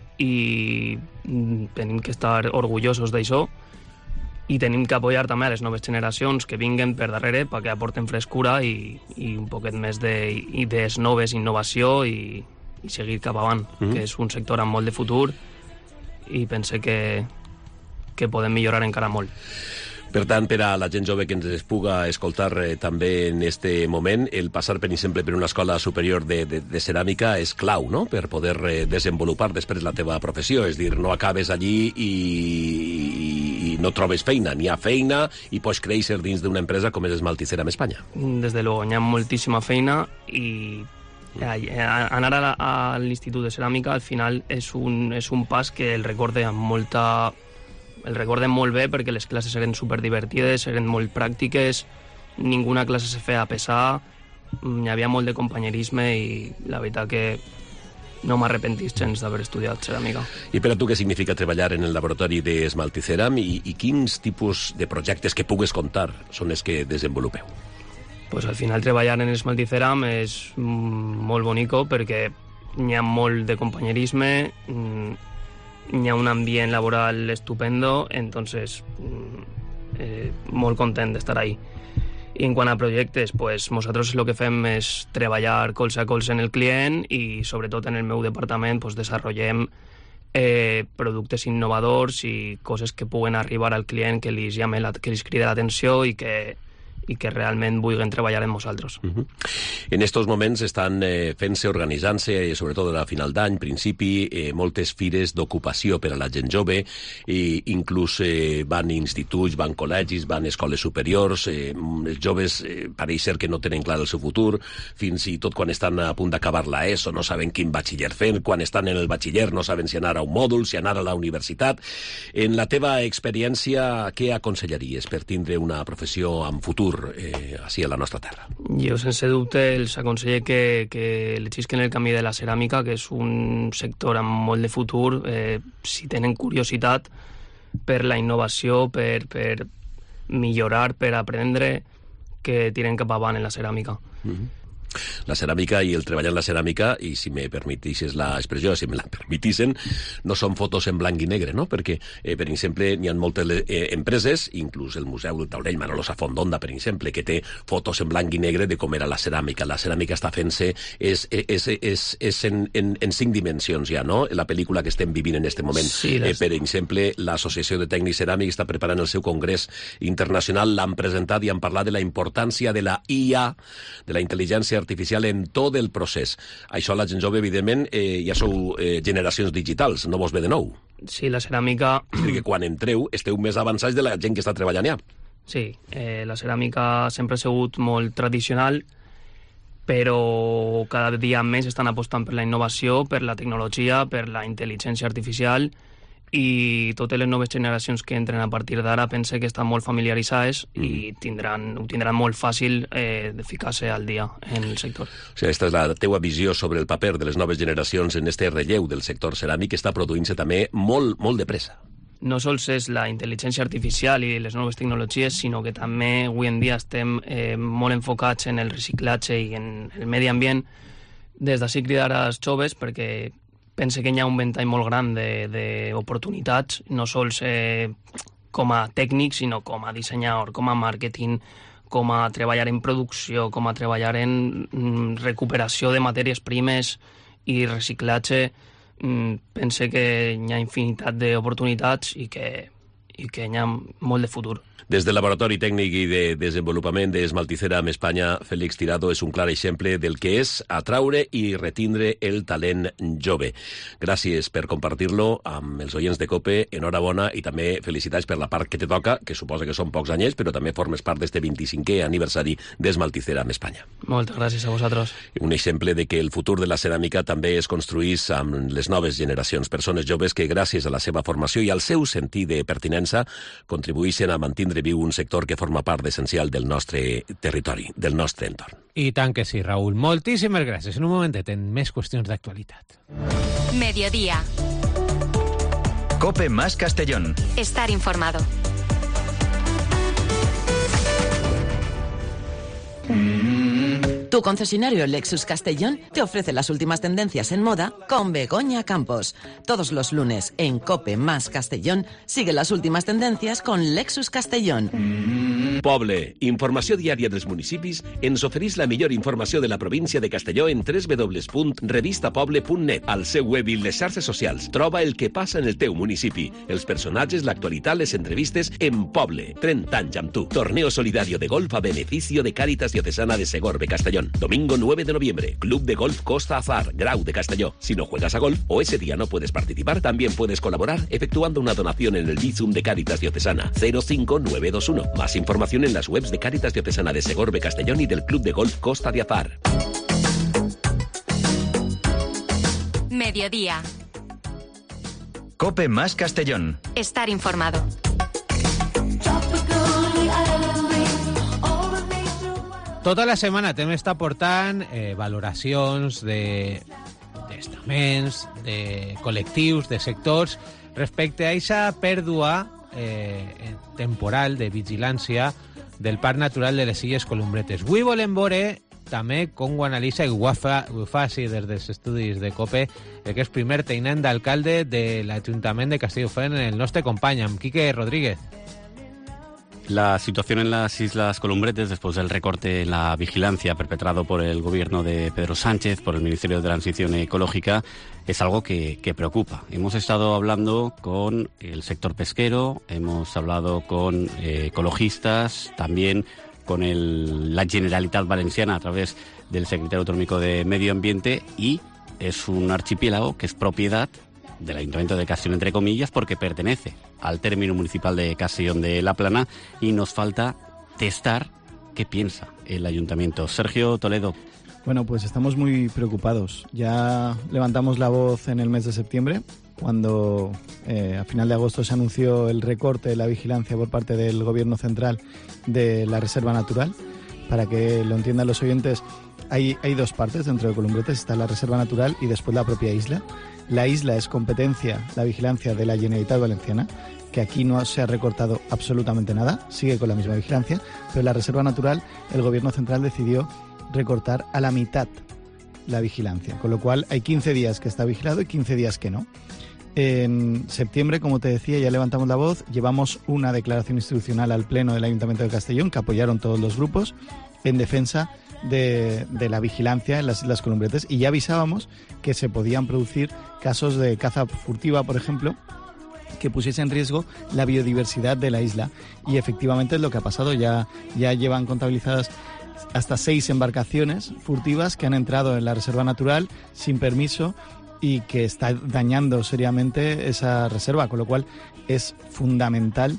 i mm, tenim que estar orgullosos d'això. I tenim que apoyar també a les noves generacions que vinguen per darrere perquè aporten frescura i, i un poquet més d'idees noves, innovació i, i seguir cap avant, mm-hmm. que és un sector amb molt de futur i pense que, que podem millorar encara molt. Per tant, per a la gent jove que ens puga escoltar eh, també en este moment, el passar, per exemple, per una escola superior de, de, de ceràmica és clau, no?, per poder eh, desenvolupar després la teva professió. És dir, no acabes allí i, i, i no trobes feina. N'hi ha feina i pots créixer dins d'una empresa com és Esmalticeram Espanya. Des de luego, n'hi ha moltíssima feina i anar a, a l'Institut de Ceràmica al final és un, és un pas que el recorde amb molta... El recordem molt bé perquè les classes eren superdivertides, eren molt pràctiques, ninguna classe se feia pesar, hi havia molt de companyerisme i la veritat que no m'arrepentís gens d'haver estudiat ceràmica. I per a tu què significa treballar en el laboratori d'Esmalticeram i, i quins tipus de projectes que pugues contar són els que desenvolupeu? Pues al final treballar en Esmalticeram és molt bonico perquè hi ha molt de companyerisme, hi ha un ambient laboral estupendo, entonces eh, molt content d'estar ahí. I en quant a projectes, pues nosaltres el que fem és treballar colze a colze en el client i sobretot en el meu departament pues, desarrollem eh, productes innovadors i coses que puguen arribar al client, que li llame la, que li cride l'atenció i que i que realment vulguin treballar amb nosaltres. Uh-huh. En estos moments estan eh, fent-se, organitzant-se, eh, sobretot a final d'any, principi, eh, moltes fires d'ocupació per a la gent jove, i inclús eh, van instituts, van col·legis, van escoles superiors, eh, els joves eh, pareix ser que no tenen clar el seu futur, fins i tot quan estan a punt d'acabar la ESO no saben quin batxiller fer, quan estan en el batxiller no saben si anar a un mòdul, si anar a la universitat. En la teva experiència, què aconsellaries per tindre una professió amb futur Eh, així a la nostra terra? Jo, sense dubte, els aconselle que, que elegisquen el camí de la ceràmica, que és un sector amb molt de futur, eh, si tenen curiositat per la innovació, per, per millorar, per aprendre, que tiren cap avant en la ceràmica. Mm-hmm. La ceràmica i el treballar en la ceràmica, i si me permetisses l'expressió, si me la permetissen, no són fotos en blanc i negre, no? Perquè, eh, per exemple, n'hi ha moltes eh, empreses, inclús el Museu del Taulell, Manolo Safondonda, per exemple, que té fotos en blanc i negre de com era la ceràmica. La ceràmica està fent-se és, és, és, és en, en, en cinc dimensions ja, no? La pel·lícula que estem vivint en aquest moment. Sí, les... eh, per exemple, l'Associació de Tècnics Ceràmics està preparant el seu congrés internacional, l'han presentat i han parlat de la importància de la I A, de la intel·ligència artificial en tot el procés. Això la gent jove, evidentment, eh, ja sou eh, generacions digitals, no vos ve de nou. Sí, la ceràmica... Perquè quan entreu esteu més avançats de la gent que està treballant ja. Sí, eh, la ceràmica sempre ha sigut molt tradicional, però cada dia més estan apostant per la innovació, per la tecnologia, per la intel·ligència artificial, i totes les noves generacions que entren a partir d'ara pense que estan molt familiaritzades mm. i tindran, ho tindran molt fàcil eh, de ficar-se al dia en el sector. O sigui, aquesta és la teua visió sobre el paper de les noves generacions en este relleu del sector ceràmic, que està produint-se també molt, molt de pressa. No sols és la intel·ligència artificial i les noves tecnologies, sinó que també avui en dia estem eh, molt enfocats en el reciclatge i en el medi ambient. Des d'ací cridar als joves perquè pense que hi ha un ventall molt gran d'oportunitats, no sols eh, com a tècnic, sinó com a dissenyador, com a màrqueting, com a treballar en producció, com a treballar en mm, recuperació de matèries primes i reciclatge. Mm, pense que hi ha infinitat d'oportunitats i que, i que hi ha molt de futur. Des del Laboratori Tècnic i de Desenvolupament d'Esmalticera amb Espanya, Félix Tirado és un clar exemple del que és atraure i retindre el talent jove. Gràcies per compartir-lo amb els oients de COPE, enhorabona i també felicitats per la part que te toca, que suposa que són pocs anyets, però també formes part d'este vint-i-cinquè aniversari d'Esmalticera amb Espanya. Moltes gràcies a vosaltres. Un exemple de que el futur de la ceràmica també es construís amb les noves generacions, persones joves que gràcies a la seva formació i al seu sentit de pertinença contribuïssin a mantindre viu un sector que forma part essencial del nostre territori, del nostre entorn. I tant que sí, Raúl. Moltíssimes gràcies. En un momentet, en més qüestions d'actualitat. Mediodía. COPE más Castellón. Estar informado. Tu concesionario Lexus Castellón te ofrece las últimas tendencias en moda con Begoña Campos. Todos los lunes en COPE más Castellón sigue las últimas tendencias con Lexus Castellón. Poble, informació diària dels municipis, ens oferís la millor informació de la província de Castelló en w w w punt revistapoble punt net. Al seu web i les xarxes socials troba el que passa en el teu municipi, els personatges, l'actualitat, les entrevistes en Poble. trenta anys amb tu. Torneo solidario de golf a beneficio de Cáritas Diocesana de Segorbe, Castellón. Domingo nueve de noviembre, Club de Golf Costa Azar, Grau de Castelló. Si no juegas a golf o ese día no puedes participar, también puedes colaborar efectuando una donación en el Bizum de Cáritas Diocesana cero cinco nueve dos uno. Más información en las webs de Cáritas Diocesana de Segorbe, Castellón y del Club de Golf Costa de Azar. Mediodía. COPE más Castellón. Estar informado. Tota la setmana també està portant eh, valoracions de d'estaments, de col·lectius, de sectors, respecte a aquesta pèrdua eh, temporal de vigilància del Parc Natural de les Illes Columbretes. Avui volem veure també com ho analitza i ho fa, ho fa sí, des dels estudis de COPE, el que és primer tenent d'alcalde de l'Ajuntament de Castelldefels, el nostre company, amb Quique Rodríguez. La situación en las Islas Columbretes, después del recorte en la vigilancia perpetrado por el gobierno de Pedro Sánchez, por el Ministerio de Transición Ecológica, es algo que, que preocupa. Hemos estado hablando con el sector pesquero, hemos hablado con eh, ecologistas, también con el, la Generalitat Valenciana a través del secretario autonómico de Medio Ambiente, y es un archipiélago que es propiedad del Ayuntamiento de Castellón, entre comillas, porque pertenece al término municipal de Castellón de la Plana, y nos falta testar qué piensa el Ayuntamiento. Sergio Toledo. Bueno, pues estamos muy preocupados. Ya levantamos la voz en el mes de septiembre, cuando eh, a final de agosto se anunció el recorte de la vigilancia por parte del Gobierno central de la Reserva Natural. Para que lo entiendan los oyentes, hay, hay dos partes dentro de Columbretes. Está la Reserva Natural y después la propia isla. La isla es competencia, la vigilancia de la Generalitat Valenciana, que aquí no se ha recortado absolutamente nada, sigue con la misma vigilancia, pero la Reserva Natural, el Gobierno central decidió recortar a la mitad la vigilancia, con lo cual hay quince días que está vigilado y quince días que no. En septiembre, como te decía, ya levantamos la voz, llevamos una declaración institucional al Pleno del Ayuntamiento de Castellón, que apoyaron todos los grupos, en defensa de, de la vigilancia en las Islas Columbretes, y ya avisábamos que se podían producir casos de caza furtiva, por ejemplo, que pusiese en riesgo la biodiversidad de la isla, y efectivamente es lo que ha pasado. Ya, ya llevan contabilizadas hasta seis embarcaciones furtivas que han entrado en la Reserva Natural sin permiso y que está dañando seriamente esa reserva, con lo cual es fundamental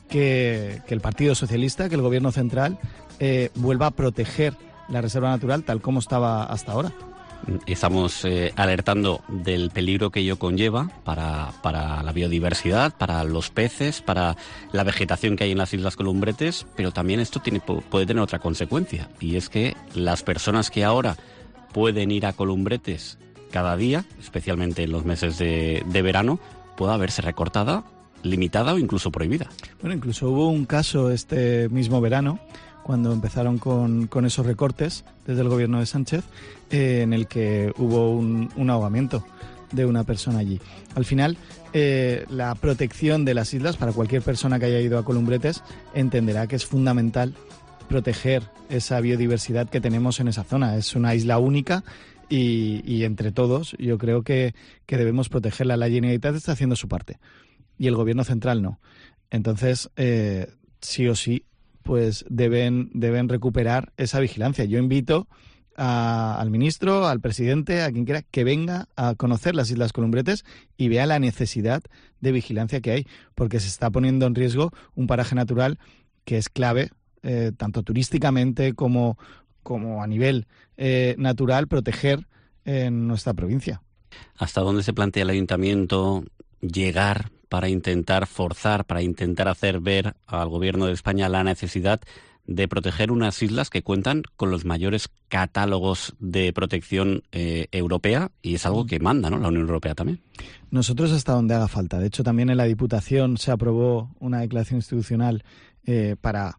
que, que el Partido Socialista, que el Gobierno central eh, vuelva a proteger la Reserva Natural tal como estaba hasta ahora. Estamos eh, alertando del peligro que ello conlleva para, para la biodiversidad, para los peces, para la vegetación que hay en las Islas Columbretes, pero también esto tiene, puede tener otra consecuencia, y es que las personas que ahora pueden ir a Columbretes cada día, especialmente en los meses de, de verano, pueda verse recortada, limitada o incluso prohibida. Bueno, incluso hubo un caso este mismo verano, cuando empezaron con, con esos recortes desde el gobierno de Sánchez, eh, en el que hubo un, un ahogamiento de una persona allí. Al final, eh, la protección de las islas, para cualquier persona que haya ido a Columbretes, entenderá que es fundamental proteger esa biodiversidad que tenemos en esa zona. Es una isla única y, y entre todos yo creo que, que debemos protegerla. La Generalitat está haciendo su parte y el gobierno central no. Entonces, eh, sí o sí, pues deben, deben recuperar esa vigilancia. Yo invito a, al ministro, al presidente, a quien quiera, que venga a conocer las Islas Columbretes y vea la necesidad de vigilancia que hay, porque se está poniendo en riesgo un paraje natural que es clave, eh, tanto turísticamente como, como a nivel eh, natural, proteger en nuestra provincia. ¿Hasta dónde se plantea el ayuntamiento llegar para intentar forzar, para intentar hacer ver al Gobierno de España la necesidad de proteger unas islas que cuentan con los mayores catálogos de protección eh, europea, y es algo que manda, ¿no?, la Unión Europea también? Nosotros hasta donde haga falta. De hecho, también en la Diputación se aprobó una declaración institucional eh, para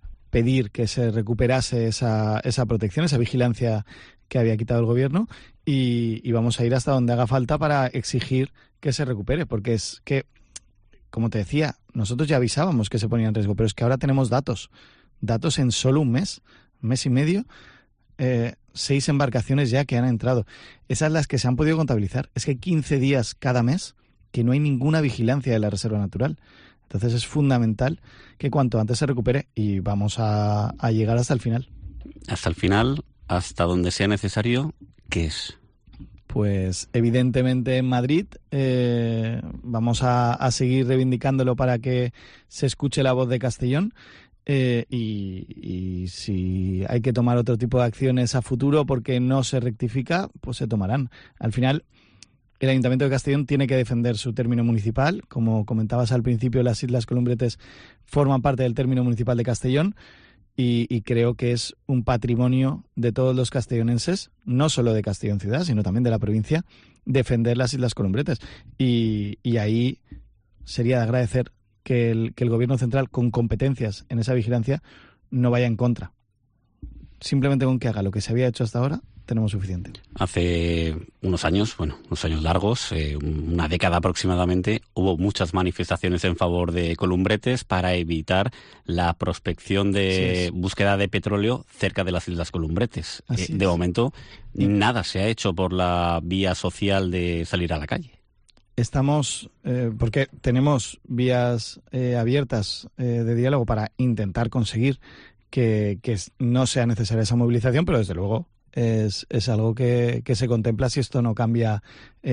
pedir que se recuperase esa, esa protección, esa vigilancia que había quitado el Gobierno, y, y vamos a ir hasta donde haga falta para exigir que se recupere, porque es que, como te decía, nosotros ya avisábamos que se ponía en riesgo, pero es que ahora tenemos datos, datos en solo un mes, un mes y medio, eh, seis embarcaciones ya que han entrado. Esas las que se han podido contabilizar. Es que hay quince días cada mes que no hay ninguna vigilancia de la Reserva Natural. Entonces es fundamental que cuanto antes se recupere, y vamos a, a llegar hasta el final. Hasta el final, hasta donde sea necesario, ¿qué es? Pues evidentemente en Madrid eh, vamos a, a seguir reivindicándolo para que se escuche la voz de Castellón, eh, y, y si hay que tomar otro tipo de acciones a futuro porque no se rectifica, pues se tomarán. Al final, el Ayuntamiento de Castellón tiene que defender su término municipal. Como comentabas al principio, las Islas Columbretes forman parte del término municipal de Castellón. Y, y creo que es un patrimonio de todos los castellonenses, no solo de Castellón ciudad, sino también de la provincia, defender las Islas Columbretes. Y, y ahí sería de agradecer que el, que el Gobierno central, con competencias en esa vigilancia, no vaya en contra. Simplemente con que haga lo que se había hecho hasta ahora, tenemos suficiente. Hace unos años, bueno, unos años largos, eh, una década aproximadamente, hubo muchas manifestaciones en favor de Columbretes para evitar la prospección de sí búsqueda de petróleo cerca de las Islas Columbretes. Eh, de momento, y nada se ha hecho por la vía social de salir a la calle. Estamos, eh, porque tenemos vías eh, abiertas eh, de diálogo para intentar conseguir que, que no sea necesaria esa movilización, pero desde luego es, es algo que, que se contempla si esto no cambia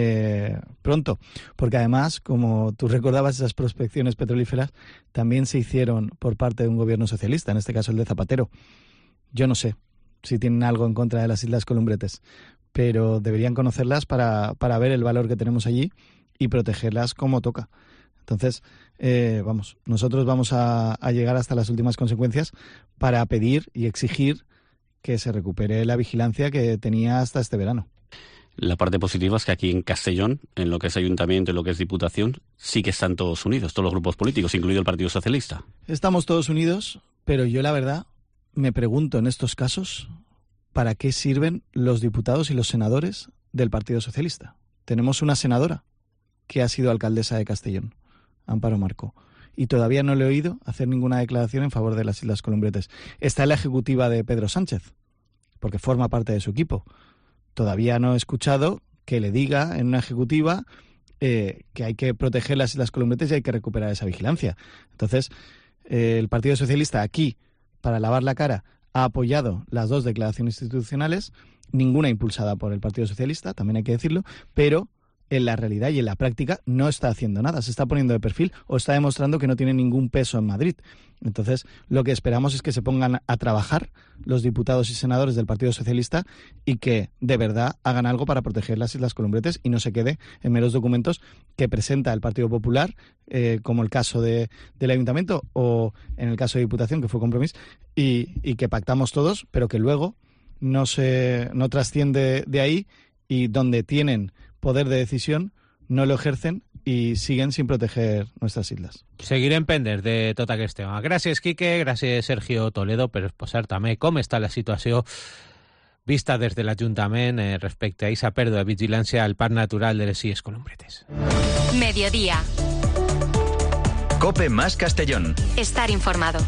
eh, pronto. Porque además, como tú recordabas, esas prospecciones petrolíferas también se hicieron por parte de un gobierno socialista, en este caso el de Zapatero. Yo no sé si tienen algo en contra de las Islas Columbretes, pero deberían conocerlas para, para ver el valor que tenemos allí y protegerlas como toca. Entonces, eh, vamos, nosotros vamos a, a llegar hasta las últimas consecuencias para pedir y exigir que se recupere la vigilancia que tenía hasta este verano. La parte positiva es que aquí en Castellón, en lo que es ayuntamiento y lo que es diputación, sí que están todos unidos, todos los grupos políticos, incluido el Partido Socialista. Estamos todos unidos, pero yo la verdad me pregunto en estos casos ¿para qué sirven los diputados y los senadores del Partido Socialista? Tenemos una senadora que ha sido alcaldesa de Castellón, Amparo Marco, y todavía no le he oído hacer ninguna declaración en favor de las Islas Columbretes. Está en la ejecutiva de Pedro Sánchez, porque forma parte de su equipo. Todavía no he escuchado que le diga en una ejecutiva eh, que hay que proteger las Islas Columbretes y hay que recuperar esa vigilancia. Entonces, eh, el Partido Socialista aquí, para lavar la cara, ha apoyado las dos declaraciones institucionales, ninguna impulsada por el Partido Socialista, también hay que decirlo, pero en la realidad y en la práctica no está haciendo nada, se está poniendo de perfil o está demostrando que no tiene ningún peso en Madrid. Entonces, lo que esperamos es que se pongan a trabajar los diputados y senadores del Partido Socialista y que de verdad hagan algo para proteger las Islas Columbretes y no se quede en meros documentos que presenta el Partido Popular, eh, como el caso de, del Ayuntamiento o en el caso de Diputación, que fue Compromís, y, y que pactamos todos, pero que luego no se no trasciende de ahí y donde tienen poder de decisión no lo ejercen y siguen sin proteger nuestras islas. Seguirem pendents de tot aquest tema. Gràcies, Quique, gràcies, Sergio Toledo, per exposar també com està la situació vista des de l'Ajuntament eh, respecte a aquesta pèrdua de vigilància al Parc Natural de les Illes Columbretes. Mediodía. COPE más Castellón. Estar informado.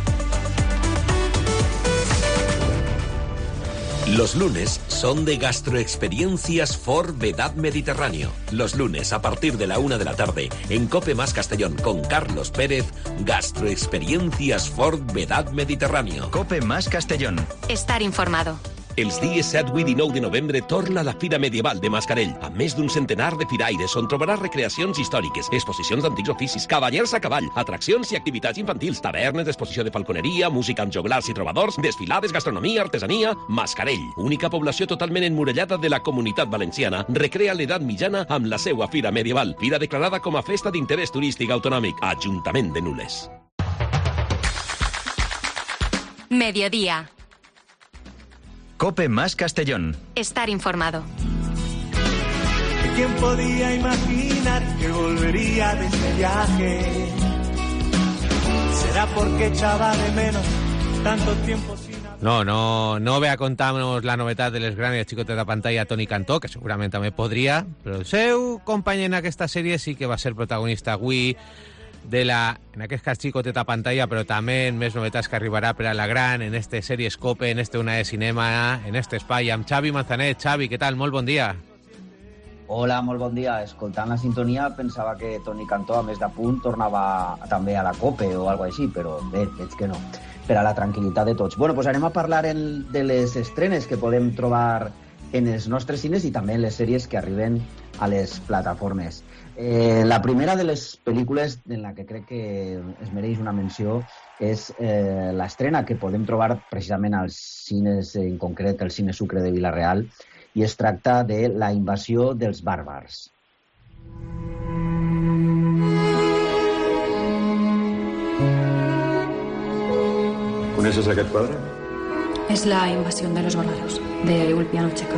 Los lunes son de Gastroexperiencias for Vedad Mediterráneo. Los lunes a partir de la una de la tarde en COPE más Castellón con Carlos Pérez, Gastroexperiencias for Vedad Mediterráneo. COPE más Castellón. Estar informado. Els dies set, vuit i nou de novembre torna la Fira Medieval de Mascarell, amb més d'un centenar de firaires on trobaràs recreacions històriques, exposicions d'antics oficis, cavallers a cavall, atraccions i activitats infantils, tavernes, exposició de falconeria, música amb joglars i trobadors, desfilades, gastronomia, artesania. Mascarell, única població totalment emmurallada de la Comunitat Valenciana, recrea l'edat mitjana amb la seua Fira Medieval, fira declarada com a festa d'interès turístic autonòmic. Ajuntament de Nules. Mediodía. COPE más Castellón. Estar informado. ¿Quién podía imaginar que volvería de este viaje? ¿Será porque echaba de menos tanto tiempo sin... No, no, no ve a contar-nos la novetat de les grans xicotes de pantalla Toni Cantó, que segurament també podria, però el seu company en aquesta sèrie sí que va ser protagonista avui de la, en aquest cas xicoteta pantalla, però també en més novetats que arribarà per a la gran, en este Series Cope, en este Una de Cinema, en este espai, amb Xavi Manzanet. Xavi, què tal? Molt bon dia. Hola, molt bon dia. Escoltant la sintonia pensava que Toni Cantó, a més de punt, tornava també a la Cope o alguna cosa així, però bé, veig que no. Per a la tranquil·litat de tots. Bueno, doncs anem a parlar en, de les estrenes que podem trobar en els nostres cines i també en les sèries que arriben a les plataformes. Eh, la primera de les pel·lícules en la que crec que es mereix una menció és eh, l'estrena que podem trobar precisament als cines, en concret el Cine Sucre de Vila-real, i es tracta de La invasió dels bàrbars. ¿Conoces aquest quadre? Es La invasión de los bárbaros, de Ulpiano Checa.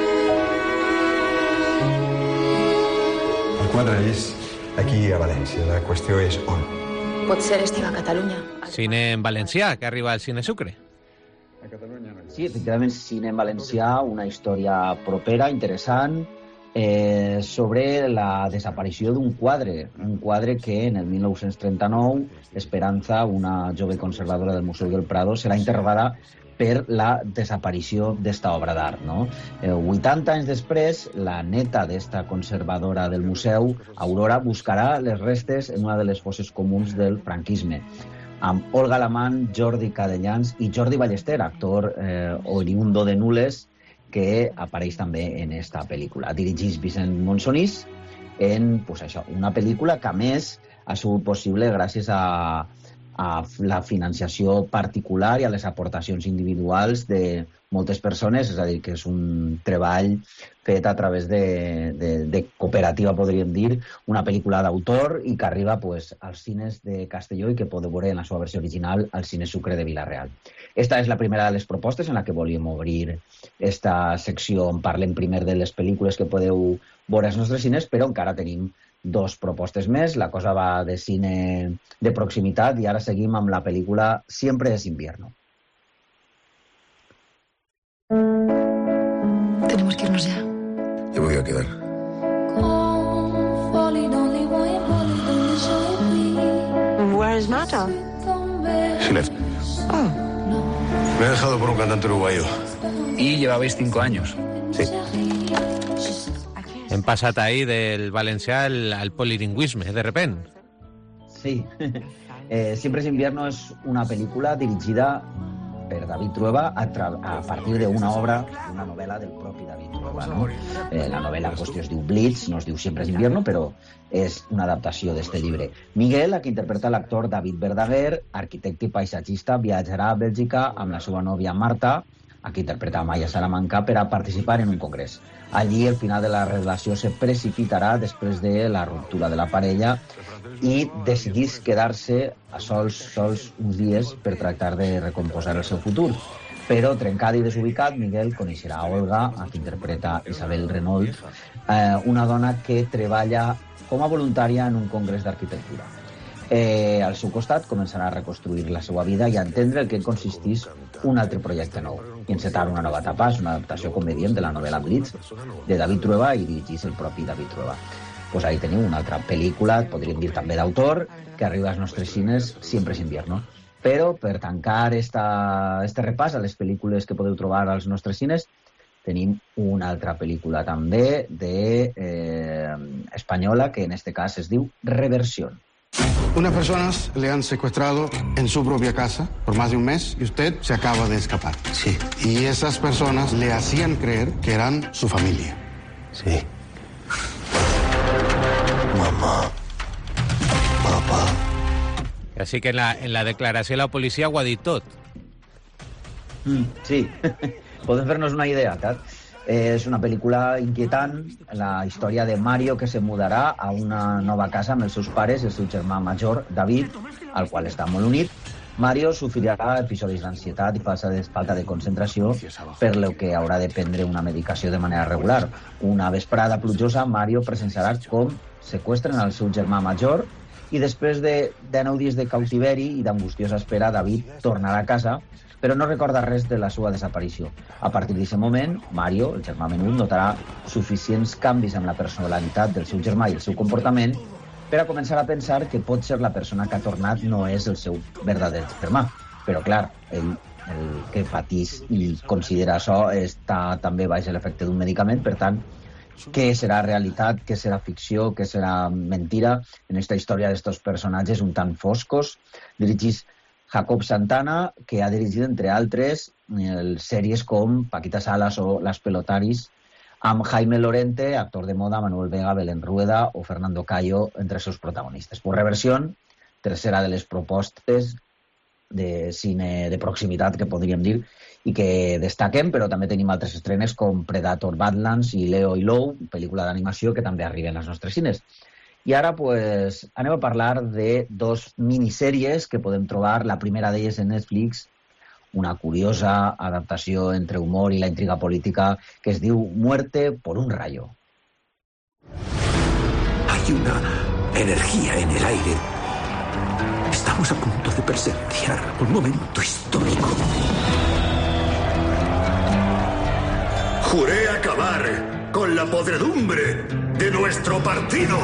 El quadre és aquí a València. La qüestió és on. Pot ser estiva a Catalunya. Cine en valencià, que arriba al Cine Sucre. A Catalunya. Sí, efectivament, cine en valencià, una història propera, interessant, eh, sobre la desaparició d'un quadre, un quadre que en el mil nou-cents trenta-nou Esperanza, una jove conservadora del Museu del Prado, serà interrogada per la desaparició d'esta obra d'art. No? Eh, vuitanta anys després, la neta d'esta conservadora del museu, Aurora, buscarà les restes en una de les fosses comuns del franquisme, amb Olga Alamán, Jordi Cadellans i Jordi Ballester, actor eh, oriundo de Nules, que apareix també en esta pel·lícula. Dirigeix Vicent Monsonís en pues això, una pel·lícula que, a més, ha sigut possible gràcies a, a la financiació particular i a les aportacions individuals de moltes persones, és a dir, que és un treball fet a través de, de, de cooperativa, podríem dir, una pel·lícula d'autor i que arriba pues, als cines de Castelló i que podeu veure en la seva versió original al Cine Sucre de Vila-real. Esta és la primera de les propostes en la que volíem obrir esta secció on parlem primer de les pel·lícules que podeu veure als nostres cines, però encara tenim dos propostes més. La cosa va de cine de proximitat i ara seguim amb la pel·lícula Siempre es invierno. Tenemos que irnos ya. Yo me voy a quedar. Where is Marta? She left. Oh. Me ha dejado por un cantante uruguayo. Y llevabais cinco años. Sí. Hem passat ahir del valencià al, al polilingüisme, de repent. Sí. Eh, Siempre es invierno és una pel·lícula dirigida per David Trueba a, a partir d'una obra, una novel·la del propi David Trueba. No? Eh, la novel·la en qüestió es diu Blitz, no es diu Siempre es invierno, però és una adaptació d'este llibre. Miguel, a qui interpreta l'actor David Verdaguer, arquitecte i paisatgista, viatjarà a Bèlgica amb la seva nòvia Marta, a qui interpreta Maya Salamanca, per a participar en un congrés. Allí el final de la relació se precipitarà després de la ruptura de la parella i decidís quedar-se a sols, sols uns dies per tractar de recomposar el seu futur. Però, trencat i desubicat, Miguel coneixerà Olga, a qui interpreta Isabel Renault, eh, una dona que treballa com a voluntària en un congrés d'arquitectura. Eh, al seu costat començarà a reconstruir la seva vida i a entendre el que consistís un altre projecte nou i encetar una nova etapa. És una adaptació, com diem, de la novel·la Blitz de David Trueba i dirigís el propi David Trueba. Pues ahí teniu una altra pel·lícula, podríem dir també d'autor, que arriba als nostres cines Siempre es invierno. Però per tancar esta, este repàs a les pel·lícules que podeu trobar als nostres cines, tenim una altra pel·lícula també de eh, espanyola, que en este cas es diu Reversión. Unas personas le han secuestrado en su propia casa por más de un mes y usted se acaba de escapar. Sí. Y esas personas le hacían creer que eran su familia. Sí. Mamá. Papá. Així que en la, en la declaració la policia ho ha dit tot. Mm, sí, podem fer-nos una idea, Cat. Eh, és una pel·lícula inquietant, la història de Mario, que se mudarà a una nova casa amb els seus pares i el seu germà major, David, al qual està molt unit. Mario sofrirà episodis d'ansietat i falta de, falta de concentració, per lo que haurà de prendre una medicació de manera regular. Una vesprada plujosa, Mario presenciarà com seqüestren al seu germà major i després de dinou dies de cautiveri i d'angustiosa espera, David tornarà a casa, però no recorda res de la seva desaparició. A partir d'aquest moment, Mario, el germà menut, notarà suficients canvis en la personalitat del seu germà i el seu comportament per a començar a pensar que pot ser la persona que ha tornat no és el seu verdader germà. Però, clar, ell, el que patís i considera això, està també baix l'efecte d'un medicament, per tant, què serà realitat, què serà ficció, què serà mentira en aquesta història d'estos personatges un tant foscos. Dirigís Jacob Santana, que ha dirigit, entre altres, eh, sèries com Paquita Salas o Las Pelotaris, amb Jaime Lorente, actor de moda, Manuel Vega, Belén Rueda o Fernando Cayo, entre els seus protagonistes. Por Reversión, tercera de les propostes de cine de proximitat, que podríem dir, i que destaquem, però també tenim altres estrenes com Predator Badlands i Leo i Lou, pel·lícula d'animació que també arriben als nostres cines. I ara pues, anem a parlar de dos minissèries que podem trobar. La primera d'elles en Netflix, una curiosa adaptació entre humor i la intriga política que es diu Muerte por un rayo. Hay una energía en el aire. Estamos a punto de presenciar un momento histórico. Juré acabar con la podredumbre de nuestro partido.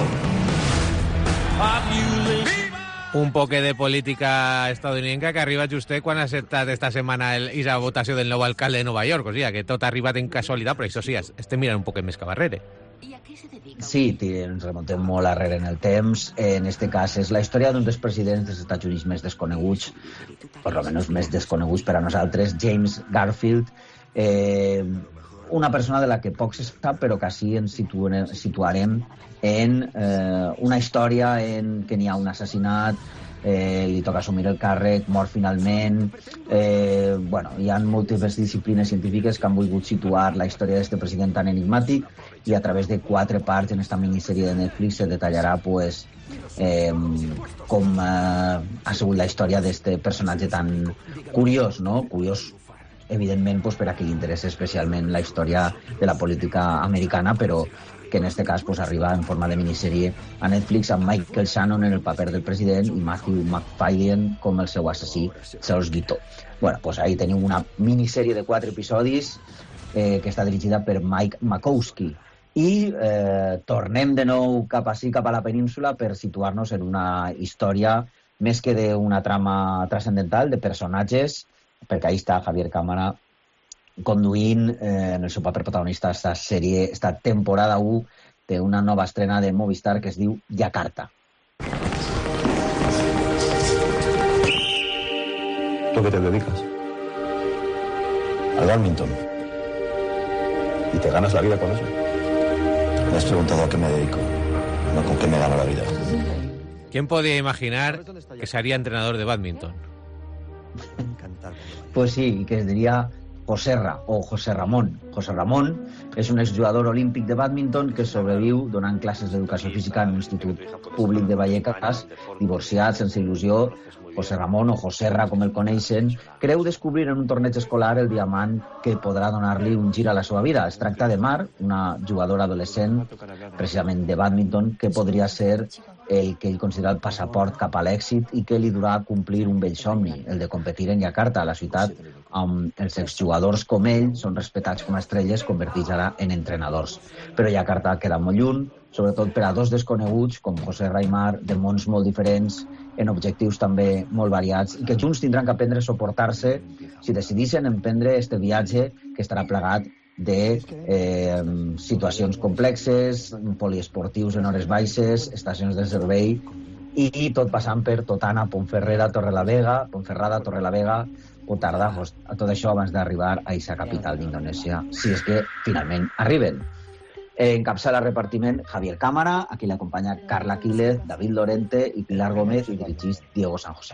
Un poquet de política estadounidense que ha arribat justet quan ha acceptat esta setmana el, i la votació del nou alcalde de Nova York. O sigui, que tot ha arribat en casualitat, però això sí, estem mirant un poquet més cap arrere. Sí, ens remontem molt arrere en el temps. En este cas és la història d'un dels presidents dels Estats Units més desconeguts, per almenys més desconeguts per a nosaltres, James Garfield, eh, una persona de la que poc se sap, però que així ens situarem, situarem en eh, una història en què n'hi ha un assassinat, eh, li toca assumir el càrrec, mor finalment. Eh, bueno, hi ha moltes disciplines científiques que han volgut situar la història d'aquest president tan enigmàtic i a través de quatre parts en esta minissèrie de Netflix se detallarà pues, eh, com eh, ha sigut la història d'aquest personatge tan curiós, no? Curiós evidentment pues, per a qui li interessa especialment la història de la política americana, però que en aquest cas pues, arriba en forma de minissèrie a Netflix amb Michael Shannon en el paper del president i Matthew McFadden com el seu assassí, Charles Guiteau. Bueno, pues ahí teniu una minissèrie de quatre episodis eh, que està dirigida per Mike Makowski. I eh, tornem de nou cap així, cap a la península, per situar-nos en una història més que d'una trama transcendental, de personatges, perquè ahí està Javier Cámara conduint eh, en el seu paper protagonista esta sèrie, esta temporada u d'una nova estrena de Movistar que es diu Yakarta. ¿Tú qué te dedicas? Al bádminton. ¿Y te ganas la vida con eso? Me has preguntado a qué me dedico, no con qué me gano la vida. ¿Quién podía imaginar que sería entrenador de bádminton? Pues sí, que es diria Joserra o José Ramón. José Ramón és un exjugador olímpic de bàdminton que sobreviu donant classes d'educació física en un institut públic de Vallecas, divorciat, sense il·lusió. José Ramón, o Joserra, com el coneixen, creu descobrir en un torneig escolar el diamant que podrà donar-li un gir a la seva vida. Es tracta de Mar, una jugadora adolescent, precisament de bàdminton, que podria ser el que ell considera el passaport cap a l'èxit i que li durà a complir un vell somni, el de competir en Yakarta, la ciutat on els exjugadors com ell són respectats com a estrelles, convertits ara en entrenadors. Però Yakarta queda molt lluny, sobretot per a dos desconeguts, com José Raimar, de mons molt diferents, en objectius també molt variats, i que junts tindran que aprendre a suportar-se si decidissin emprendre este viatge que estarà plegat de eh, situacions complexes, poliesportius en hores baixes, estacions de servei, i, i tot passant per Totana, Ponferrada, Torrelavega, Ponferrada, Torrelavega, o Tardajos, tot això abans d'arribar a aquesta capital d'Indonèsia, si és que finalment arriben. Encapçala el repartiment Javier Cámara, aquí l'acompanya Carla Quílez, David Lorente i Pilar Gómez, i dirigís Diego San José.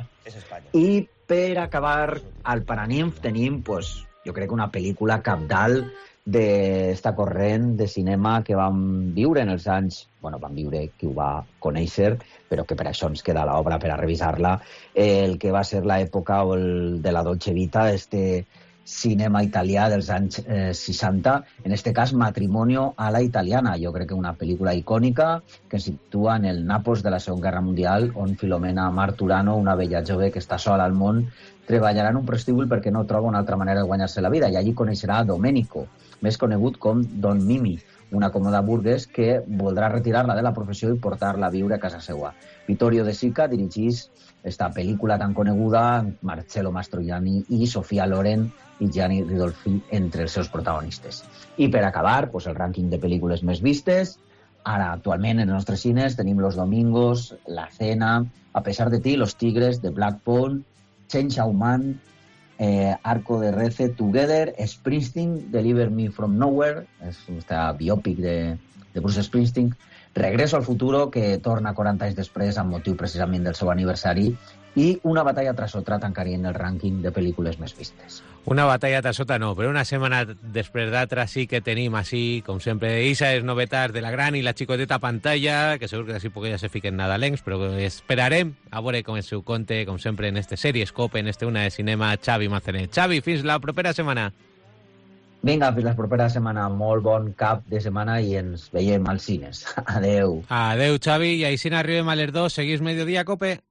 I per acabar al Paraninf tenim, pues, jo crec que una pel·lícula cabdal d'esta corrent de cinema que vam viure en els anys, bueno, vam viure qui ho va conèixer, però que per això ens queda l'obra per a revisar-la, el que va ser l'època de la Dolce Vita, este cinema italià dels anys eh, seixanta, en este cas Matrimonio a la italiana, jo crec que una pel·lícula icònica que es situa en el Nàpols de la Segona Guerra Mundial, on Filomena Marturano, una vella jove que està sola al món, treballarà en un prostíbul perquè no troba una altra manera de guanyar-se la vida, i allí coneixerà Domenico, més conegut com Don Mimi, una còmoda burguès que voldrà retirar-la de la professió i portar-la a viure a casa seva. Vittorio De Sica dirigís esta pel·lícula tan coneguda, Marcello Mastroianni i Sofia Loren i Gianni Ridolfi entre els seus protagonistes. I per acabar, pues, el rànquing de pel·lícules més vistes. Ara, actualment, en els nostres cines tenim Los Domingos, La Cena, A pesar de ti, Los Tigres, The Black Phone, Chen Xiaoman, eh, Arco de Rece, Together, Springsteen, Deliver Me From Nowhere, és una biòpic de, de Bruce Springsteen, Regreso al futuro, que torna quaranta anys després amb motiu precisament del seu aniversari, i Una batalla tras otra tancarien el rànquing de pel·lícules més vistes. Una batalla tras otra no, però una setmana després d'altra sí que tenim així, com sempre, aquestes novetats de la gran i la xicoteta pantalla, que segur que així poc ja se fiquen nadalencs, però esperarem a veure com el seu conte, com sempre, en este Series Cope, en este Una de Cinema, Xavi Macenet. Xavi, fins la propera setmana. Vinga, fins la propera setmana. Molt bon cap de setmana i ens veiem als cines. Adeu. Adeu, Xavi, i així n'arribem a les dos. Seguís Mediodía Cope.